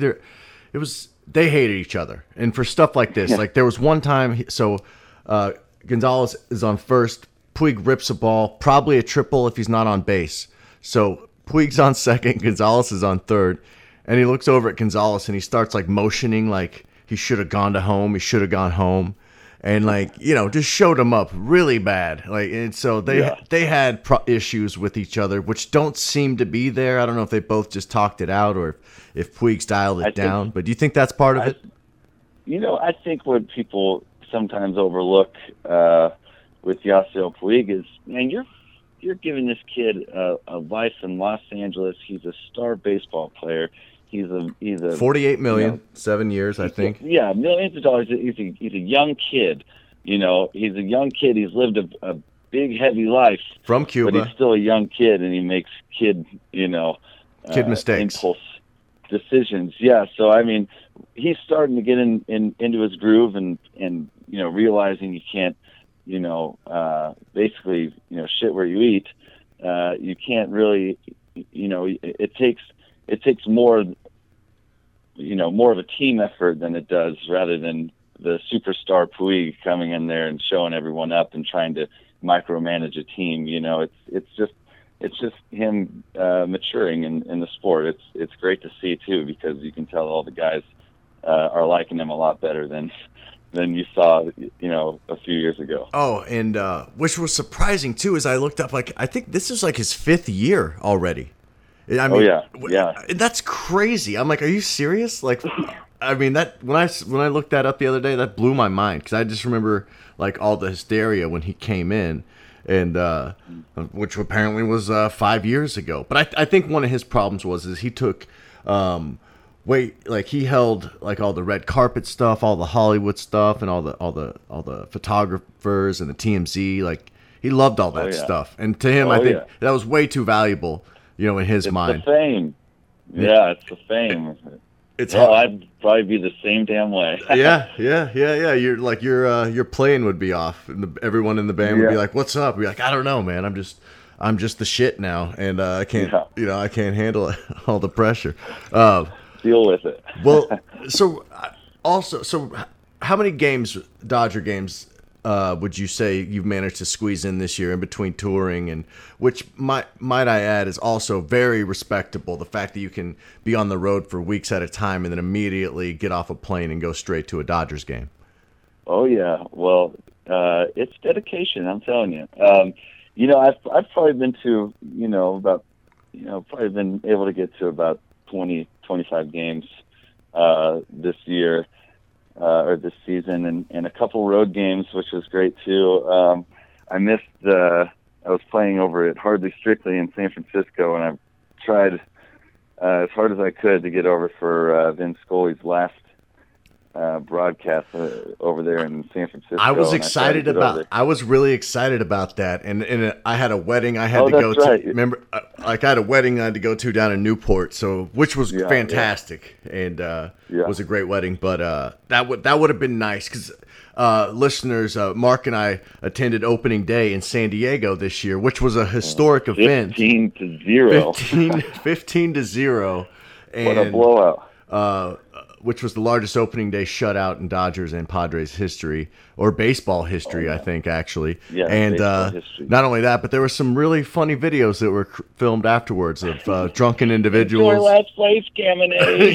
They hated each other, and for stuff like this, like there was one time. So Gonzalez is on first. Puig rips a ball, probably a triple if he's not on base. So Puig's on second, Gonzalez is on third, and he looks over at Gonzalez and he starts like motioning like he should have gone to home. He should have gone home. And just showed them up really bad. And so they had issues with each other, which don't seem to be there. I don't know if they both just talked it out or if Puig's dialed it down. But do you think that's part of it? I think what people sometimes overlook with Yasiel Puig is, man, you're giving this kid a life in Los Angeles. He's a star baseball player. He's a $48 million, 7 years, I think. Yeah, millions of dollars. He's a young kid. He's a young kid. He's lived a big, heavy life from Cuba, but he's still a young kid, and he makes kid mistakes, impulse decisions. Yeah, so I mean, he's starting to get into his groove, and realizing you can't, basically, shit where you eat. You can't really, it takes more. More of a team effort than it does rather than the superstar Puig coming in there and showing everyone up and trying to micromanage a team. It's just him maturing in the sport. It's great to see too, because you can tell all the guys are liking him a lot better than you saw, a few years ago. Oh, and which was surprising too, is I looked up, I think this is his 5th year already. I mean, yeah. That's crazy. I'm like, are you serious? That when I looked that up the other day, that blew my mind, because I just remember all the hysteria when he came in, and which apparently was 5 years ago. But I think one of his problems is he took he held all the red carpet stuff, all the Hollywood stuff, and all the photographers and the TMZ. He loved all that stuff, and to him, I think that was way too valuable. In his mind. It's the fame. Yeah, it's the fame. I'd probably be the same damn way. Yeah. Your plane would be off, and everyone in the band would be like, "What's up?" We'd be like, "I don't know, man. I'm just the shit now, and I can't, I can't handle all the pressure." Deal with it. Well, so how many Dodger games would you say you've managed to squeeze in this year in between touring, and which might I add is also very respectable. The fact that you can be on the road for weeks at a time and then immediately get off a plane and go straight to a Dodgers game. Oh yeah, well, it's dedication. I'm telling you. I've probably been to probably been able to get to about 20, 25 games this year. Or this season, and a couple road games, which was great too. I was playing over at Hardly Strictly in San Francisco, and I tried as hard as I could to get over for Vin Scully's last broadcast over there in San Francisco. I was excited I was really excited about that, and I had a wedding I had to go to. Right. Remember, I had a wedding I had to go to down in Newport, which was fantastic, and was a great wedding. But that would have been nice because listeners, Mark and I attended opening day in San Diego this year, which was a historic event. 15-0. 15-0. And, what a blowout. Which was the largest opening day shutout in Dodgers and Padres history, or baseball history, I think, actually. Yeah, and not only that, but there were some really funny videos that were filmed afterwards of drunken individuals. Your last place, Caminade.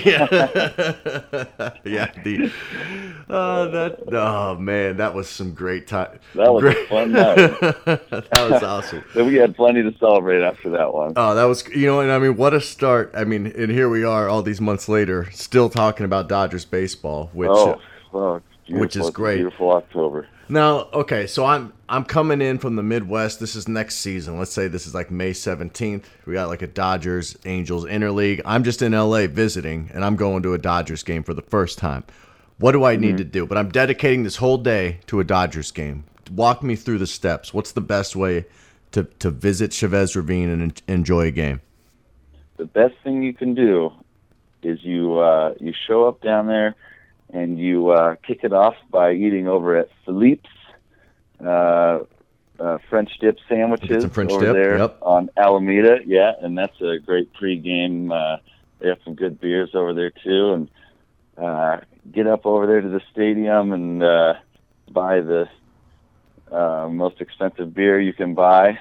Man, that was some great time. That was a fun night. That was awesome. So we had plenty to celebrate after that one. Oh, that was, and I mean, what a start. I mean, and here we are all these months later, still talking about Dodgers baseball, which is great. Beautiful October. Now, okay, so I'm coming in from the Midwest. This is next season. Let's say this is like May 17th. We got like a Dodgers Angels interleague. I'm just in LA visiting, and I'm going to a Dodgers game for the first time. What do I need to do? But I'm dedicating this whole day to a Dodgers game. Walk me through the steps. What's the best way to visit Chavez Ravine and enjoy a game? The best thing you can do is you show up down there and you kick it off by eating over at Philippe's French dip sandwiches over there on Alameda. Yeah, and that's a great pregame. They have some good beers over there too, and get up over there to the stadium and buy the most expensive beer you can buy,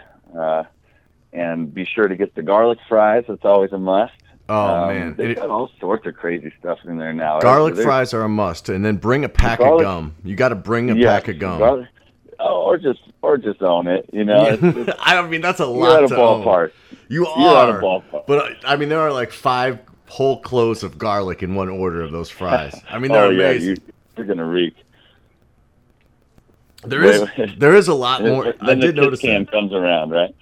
and be sure to get the garlic fries. That's always a must. Oh, man. They've got all sorts of crazy stuff in there now. Garlic fries are a must, and then bring a pack of gum. You got to bring a pack of gum. Or just own it, I mean, that's a lot to ballpark. You're at a ballpark. But, I mean, there are like 5 whole cloves of garlic in one order of those fries. I mean, they're amazing. You're going to reek. There is a lot more. Then the notice can comes around, right?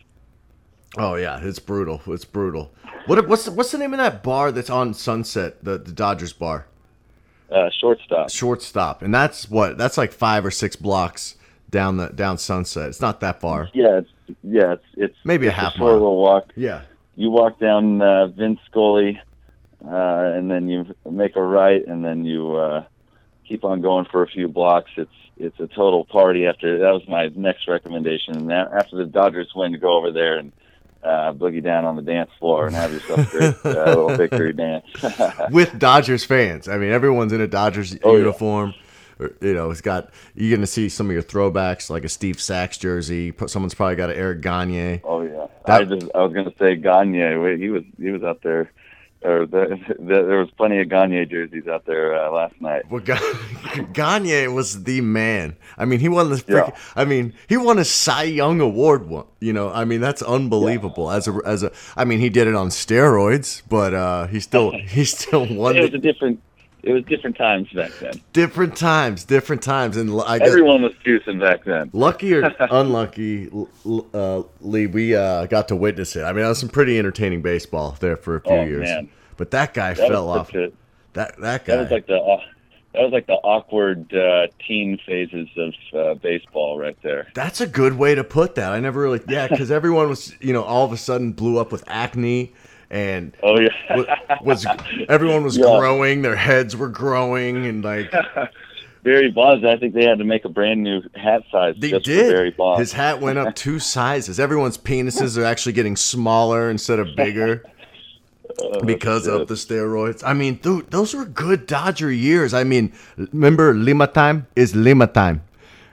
Oh yeah, it's brutal. It's brutal. What's the name of that bar that's on Sunset, the Dodgers bar? Shortstop. Shortstop, and that's like 5 or 6 blocks down Sunset. It's not that far. Yeah, it's maybe a half mile. Little walk. Yeah. You walk down Vince Scully, and then you make a right, and then you keep on going for a few blocks. It's a total party. That was my next recommendation. And after the Dodgers win, to go over there and boogie down on the dance floor and have yourself a great little victory dance. With Dodgers fans. I mean, everyone's in a Dodgers uniform. Yeah. You're going to see some of your throwbacks, like a Steve Sachs jersey. Someone's probably got an Eric Gagne. Oh, yeah. I was going to say Gagne. He was out there. There was plenty of Gagne jerseys out there last night. Well, Gagne was the man. I mean, he won he won a Cy Young Award. I mean, that's unbelievable. Yeah. I mean, he did it on steroids, but he still won. It was different times back then. Different times, and everyone was juicing back then. Lucky or unlucky, Lee, we got to witness it. I mean, that was some pretty entertaining baseball there for a few years. Man. But that guy fell off. That guy. That was like the awkward teen phases of baseball right there. That's a good way to put that. I never really, because everyone was, all of a sudden blew up with acne. And everyone was growing, their heads were growing, and like Barry Bonds, I think they had to make a brand new hat size. They just did. For Barry Bonds. His hat went up 2 sizes. Everyone's penises are actually getting smaller instead of bigger because of the steroids. I mean, dude, those were good Dodger years. I mean, remember Lima time is Lima time.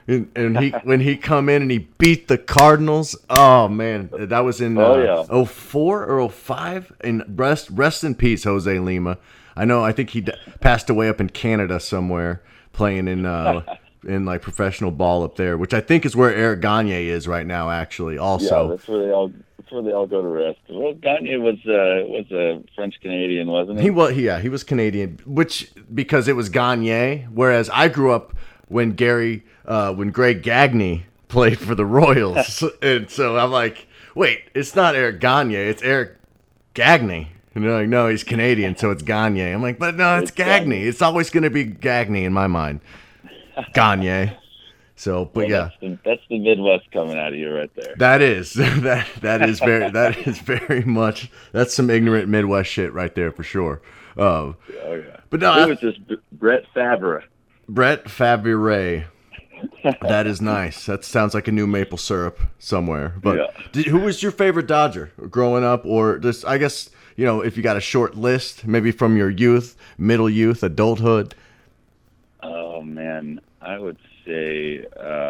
And he when he come in and he beat the Cardinals. Oh man, that was in 04 or 05. And rest in peace, Jose Lima. I think he passed away up in Canada somewhere, playing in like professional ball up there, which I think is where Eric Gagne is right now. Actually, also yeah, that's where they all go to rest. Well, Gagne was a French Canadian, wasn't he? He was Canadian, which because it was Gagne, whereas I grew up when Greg Gagne played for the Royals, and so I'm like, wait, it's not Eric Gagne, it's Eric Gagne. And they're like, no, he's Canadian, so it's Gagne. I'm like, but no, it's Gagne. It's always going to be Gagne in my mind. Gagne. So, but well, that's the Midwest coming out of you right there. That is that is very much, that's some ignorant Midwest shit right there for sure. Oh yeah. But no, it was just Brett Favre. Brett Favre. That is nice. That sounds like a new maple syrup somewhere. But who was your favorite Dodger growing up, or just, I guess, if you got a short list, maybe from your youth, middle youth, adulthood? Oh man, I would say,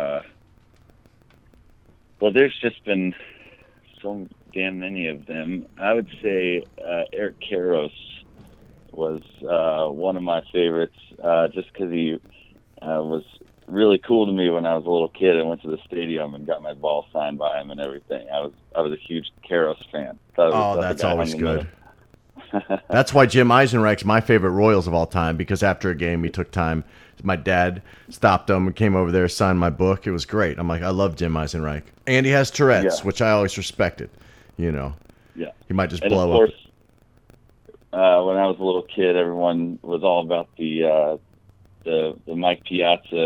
well, there's just been so damn many of them. I would say Eric Karros was one of my favorites, just because he was really cool to me when I was a little kid. I went to the stadium and got my ball signed by him and everything. I was a huge Karros fan. That's always good. That's why Jim Eisenreich's my favorite Royals of all time, because after a game he took time. My dad stopped him and came over there, signed my book. It was great. I'm like, I love Jim Eisenreich. And he has Tourette's, which I always respected. Yeah. He might just and blow of course, up. When I was a little kid, everyone was all about the Mike Piazza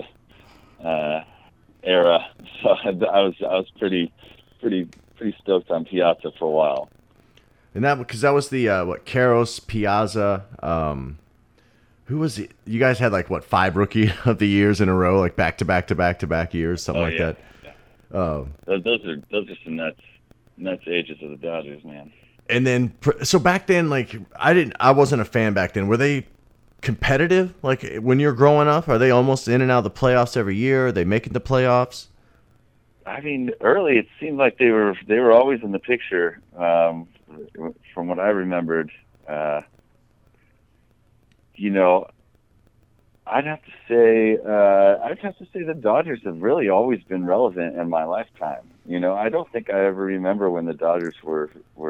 era. So I was pretty stoked on Piazza for a while. And because that was the Karros, Piazza. Who was it? You guys had 5 rookie of the years in a row, like back to back years, something like that. Yeah. Those are some nuts ages of the Dodgers, man. And then, so back then, I wasn't a fan back then. Were they competitive? Like when you're growing up, are they almost in and out of the playoffs every year? Are they making the playoffs? I mean, early it seemed like they were always in the picture. From what I remembered, I'd have to say the Dodgers have really always been relevant in my lifetime. I don't think I ever remember when the Dodgers were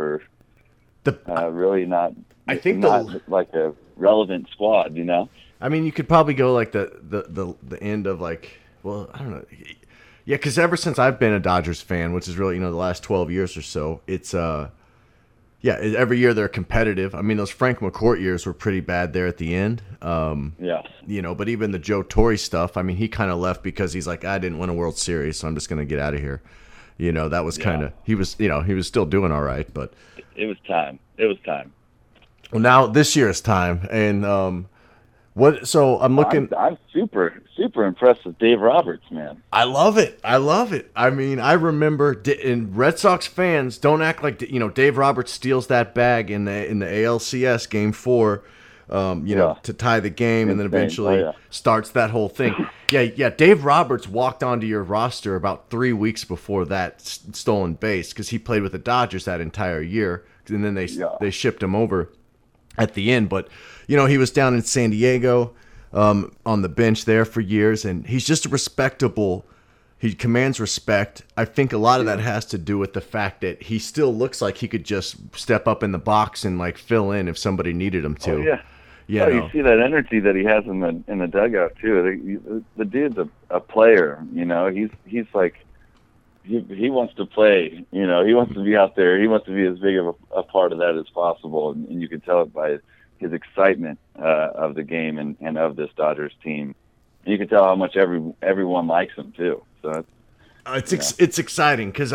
really not. I think not like a relevant squad. I mean, you could probably go like the end of I don't know. Yeah, because ever since I've been a Dodgers fan, which is really the last 12 years or so, it's every year they're competitive. I mean, those Frank McCourt years were pretty bad there at the end. But even the Joe Torre stuff, I mean, he kind of left because he's like, I didn't win a World Series, so I'm just going to get out of here. That was kind of, he was still doing all right, but it was time. Well, now this year is time. And, so I'm looking. I'm super impressed with Dave Roberts, man. I love it. I mean, I remember, and Red Sox fans don't act like Dave Roberts steals that bag in the ALCS Game 4, to tie the game, and then eventually starts that whole thing. Yeah. Dave Roberts walked onto your roster about 3 weeks before that stolen base because he played with the Dodgers that entire year, and then they shipped him over at the end, but he was down in San Diego on the bench there for years, and he's just he commands respect. I think a lot of that has to do with the fact that he still looks like he could just step up in the box and fill in if somebody needed him to. Oh, yeah. You see that energy that he has in the dugout too. The dude's a player, he's like, he wants to play, he wants to be out there. He wants to be as big of a part of that as possible. And you can tell it by his excitement of the game and of this Dodgers team. And you can tell how much everyone likes him too. So it's exciting because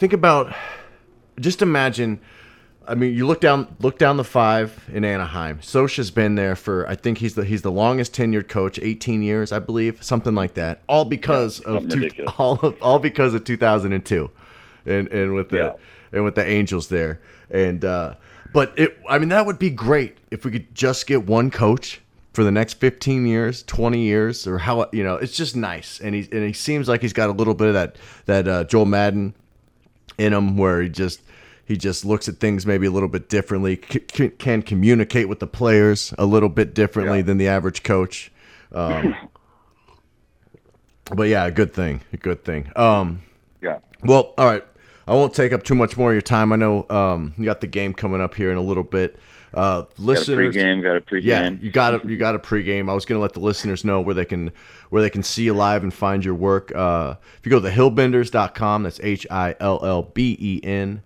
just imagine. I mean, you look down the 5 in Anaheim. Scioscia's been there for, I think he's the longest tenured coach, 18 years, I believe, something like that. All because of 2002, and with the Angels there. And but that would be great if we could just get one coach for the next 15 years, 20 years, or how, it's just nice. And he seems like he's got a little bit of that Joel Madden in him, where he just looks at things maybe a little bit differently, can communicate with the players a little bit differently than the average coach. But yeah, a good thing. Yeah. Well, all right. I won't take up too much more of your time. I know you got the game coming up here in a little bit. Listeners, got a pregame. Yeah, you got a pregame. I was going to let the listeners know where they can see you live and find your work. If you go to hillbenders.com, that's HILLBENDERS,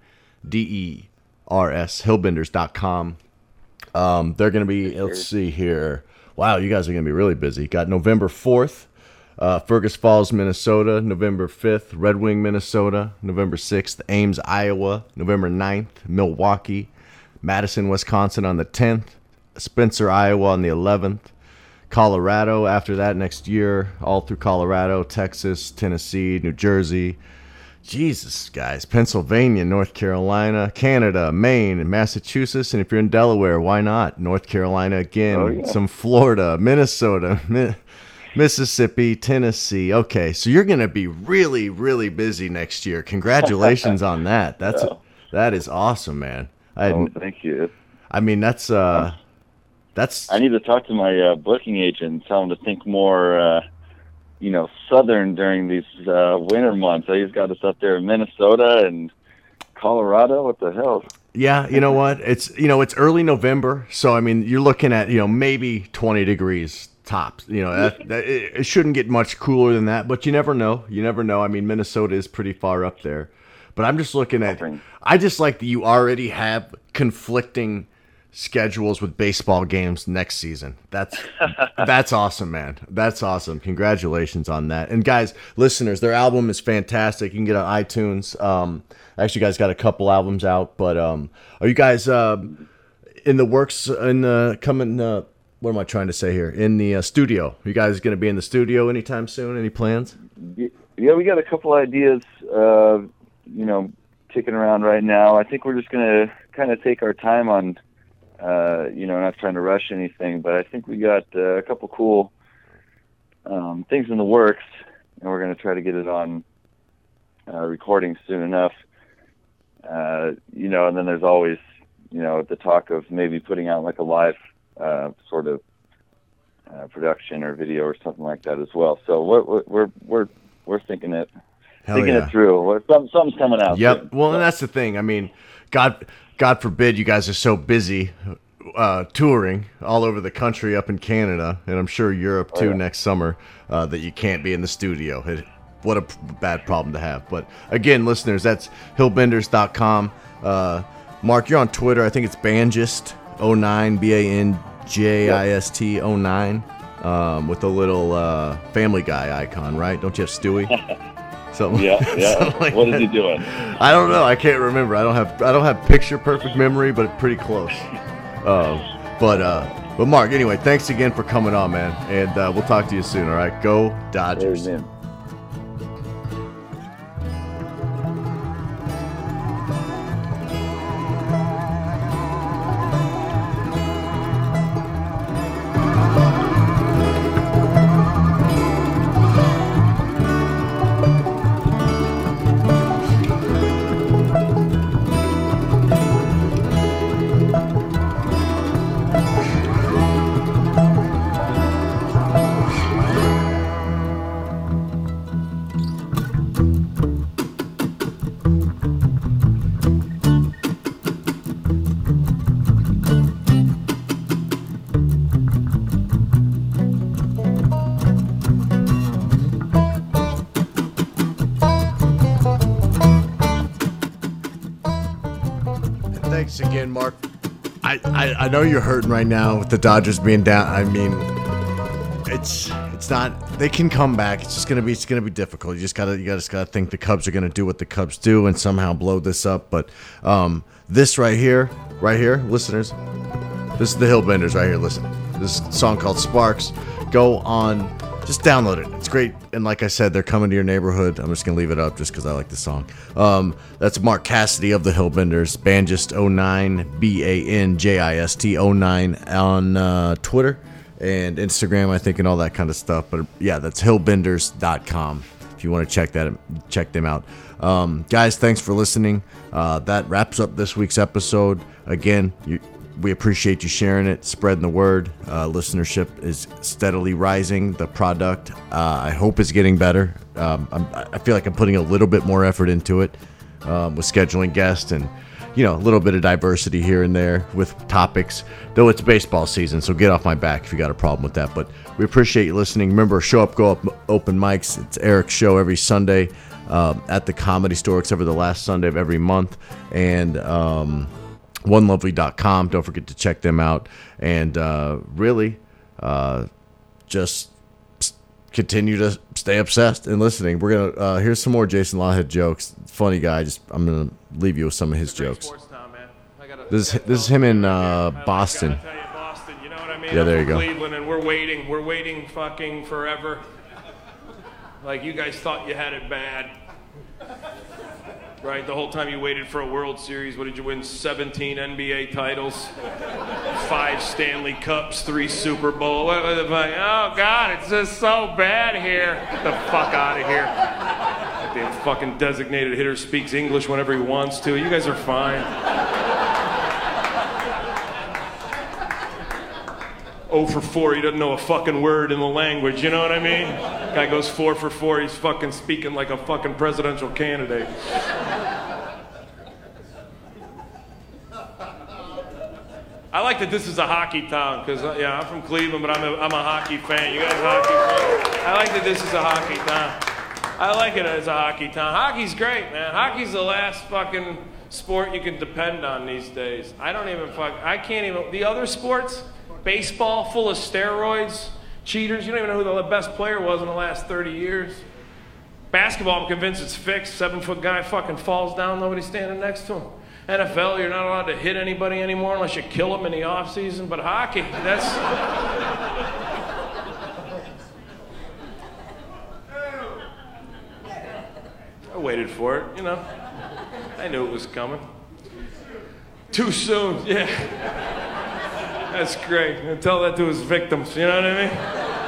hillbenders.com. They're going to be, let's see here. Wow, you guys are going to be really busy. Got November 4th, Fergus Falls, Minnesota. November 5th, Red Wing, Minnesota. November 6th, Ames, Iowa. November 9th, Milwaukee. Madison, Wisconsin on the 10th. Spencer, Iowa on the 11th. Colorado after that next year, all through Colorado, Texas, Tennessee, New Jersey. Jesus, guys. Pennsylvania, North Carolina, Canada, Maine, and Massachusetts. And if you're in Delaware, why not? North Carolina again. Some Florida, Minnesota, Mississippi, Tennessee. Okay, so you're going to be really, really busy next year. Congratulations on that. That is awesome, man. Thank you. I mean, that's. I need to talk to my booking agent and tell him to think more, southern during these winter months. He's got us up there in Minnesota and Colorado. What the hell? Yeah, you know what? It's early November, so I mean, you're looking at maybe 20 degrees tops. It shouldn't get much cooler than that, but you never know. I mean, Minnesota is pretty far up there. But I'm just looking at, I just like that you already have conflicting schedules with baseball games next season. That's awesome, man. That's awesome. Congratulations on that. And guys, listeners, their album is fantastic. You can get it on iTunes. Actually, you guys got a couple albums out, but are you guys in the works in coming? What am I trying to say here? In the studio. Are you guys going to be in the studio anytime soon? Any plans? Yeah, we got a couple ideas. Kicking around right now. I think we're just going to kind of take our time on, not trying to rush anything, but I think we got a couple cool things in the works, and we're going to try to get it on recording soon enough. And then there's always, the talk of maybe putting out like a live sort of production or video or something like that as well. So we're thinking it. It through. Something's coming out. Yep. Soon. Well, and that's the thing. I mean, God forbid you guys are so busy touring all over the country up in Canada, and I'm sure Europe too next summer, that you can't be in the studio. What a bad problem to have. But again, listeners, that's hillbenders.com. Mark, you're on Twitter. I think it's Banjist09, BANJIST09, with a little Family Guy icon, right? Don't you have Stewie? Something, yeah. something like what that. is he doing? I don't know. I can't remember. I don't have picture perfect memory, but pretty close. But Mark, anyway, thanks again for coming on, man, and we'll talk to you soon. All right, go Dodgers. Amen. Thanks again, Mark. I know you're hurting right now with the Dodgers being down. I mean, it's not. They can come back. It's gonna be difficult. You just gotta think the Cubs are gonna do what the Cubs do and somehow blow this up. But this right here, listeners, this is the Hillbenders right here. Listen, this song called Sparks. Go on. Just download it. It's great. And like I said, they're coming to your neighborhood. I'm just going to leave it up just because I like the song. That's Mark Cassidy of the Hillbenders. Banjist09, BANJIST09 on Twitter. and Instagram, I think, and all that kind of stuff. But yeah, that's hillbenders.com if you want to check them out. Guys, thanks for listening. That wraps up this week's episode. Again, we appreciate you sharing it, spreading the word. Listenership is steadily rising. The product, I hope, is getting better. I feel like I'm putting a little bit more effort into it with scheduling guests and, a little bit of diversity here and there with topics. Though it's baseball season, so get off my back if you got a problem with that. But we appreciate you listening. Remember, Show Up, Go Up open mics. It's Eric's show every Sunday at the Comedy Store, except for the last Sunday of every month. And onelovely.com. Don't forget to check them out. And really, just continue to stay obsessed and listening. We're gonna here's some more Jason Lawhead jokes. Funny guy. I'm gonna leave you with some of his jokes. This is him in Boston. You know what I mean? Yeah, there you go. Cleveland, and we're waiting fucking forever. Like you guys thought you had it bad. Right, the whole time you waited for a World Series, what did you win? 17 NBA titles, 5 Stanley Cups, 3 Super Bowl. Oh God, it's just so bad here. Get the fuck out of here. The fucking designated hitter speaks English whenever he wants to. You guys are fine. 0 for 4, he doesn't know a fucking word in the language, you know what I mean? Guy goes 4 for 4, he's fucking speaking like a fucking presidential candidate. I like that this is a hockey town, because, I'm from Cleveland, but I'm a hockey fan. You guys hockey fans? I like that this is a hockey town. I like it as a hockey town. Hockey's great, man. Hockey's the last fucking sport you can depend on these days. I can't even, the other sports, baseball full of steroids, cheaters, you don't even know who the best player was in the last 30 years. Basketball, I'm convinced it's fixed. 7-foot guy fucking falls down, nobody's standing next to him. NFL, you're not allowed to hit anybody anymore unless you kill them in the off season. But hockey, that's... I waited for it, I knew it was coming. Too soon, yeah. That's great. And tell that to his victims, you know what I mean?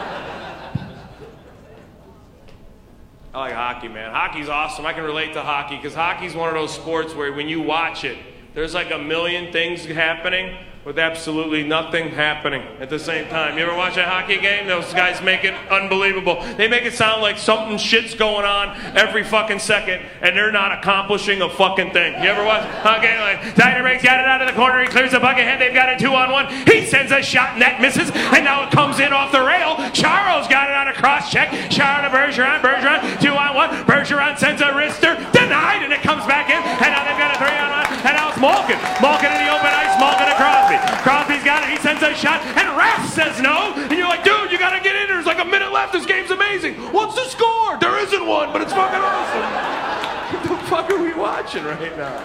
I like hockey, man. Hockey's awesome. I can relate to hockey because hockey's one of those sports where when you watch it, there's like a million things happening with absolutely nothing happening at the same time. You ever watch a hockey game? Those guys make it unbelievable. They make it sound like something shit's going on every fucking second, and they're not accomplishing a fucking thing. You ever watch hockey? Like, Tyler Breaks got it out of the corner. He clears the bucket head. They've got a 2-on-1. He sends a shot, and that misses, and now it comes in off the rail. Charo's got it on a cross check. Charo to Bergeron. Bergeron, 2-on-1. Bergeron sends a wrister. Denied, and it comes back in, and now they've got a 3-on-1, and now it's Malkin. Malkin in the open ice. Malkin to Crosby. Crosby's got it. He sends a shot, and Raff says no. And you're like, dude, you got to get in. There's like a minute left. This game's amazing. What's the score? There isn't one, but it's fucking awesome. What the fuck are we watching right now?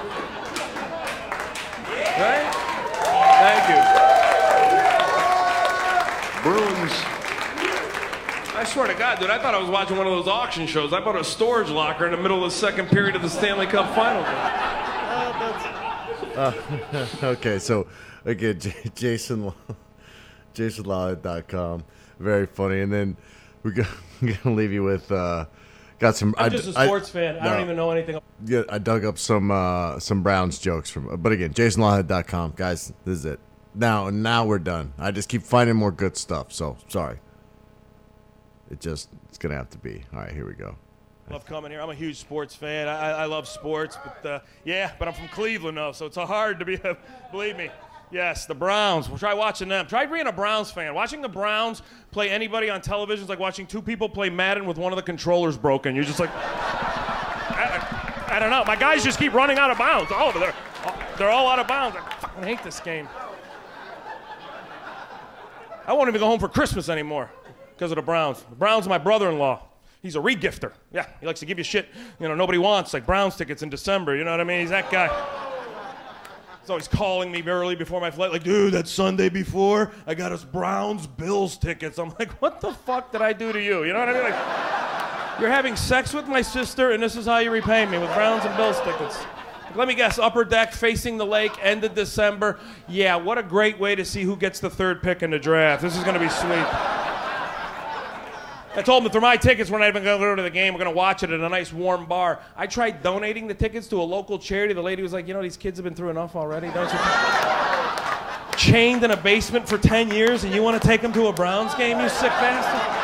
Right? Thank you. Bruins. I swear to God, dude, I thought I was watching one of those auction shows. I bought a storage locker in the middle of the second period of the Stanley Cup Final. Okay, so again, JasonLawhead.com, very funny, and then we're gonna leave you with got some. I'm just a sports fan. I don't even know anything. Yeah, I dug up some Browns jokes from, but again, JasonLawhead.com, guys. This is it. Now we're done. I just keep finding more good stuff. So sorry. It's gonna have to be. All right, here we go. Love coming here. I'm a huge sports fan. I love sports, but but I'm from Cleveland though, so it's hard to be. Believe me. Yes, the Browns. We'll try watching them. Try being a Browns fan. Watching the Browns play anybody on television is like watching two people play Madden with one of the controllers broken. You're just like, I don't know. My guys just keep running out of bounds. They're all out of bounds. I fucking hate this game. I won't even go home for Christmas anymore because of the Browns. The Browns are my brother-in-law. He's a regifter. Yeah, he likes to give you shit, nobody wants, like Browns tickets in December. You know what I mean? He's that guy. He's always calling me early before my flight, like, dude, that Sunday before, I got us Browns-Bills tickets. I'm like, what the fuck did I do to you? You know what I mean? Like, you're having sex with my sister, and this is how you repay me, with Browns and Bills tickets. Let me guess, upper deck, facing the lake, end of December. Yeah, what a great way to see who gets the third pick in the draft. This is going to be sweet. I told them if they're my tickets, we're not even going to go to the game. We're going to watch it at a nice warm bar. I tried donating the tickets to a local charity. The lady was like, you know, these kids have been through enough already, don't you? Chained in a basement for 10 years, and you want to take them to a Browns game, you sick bastard?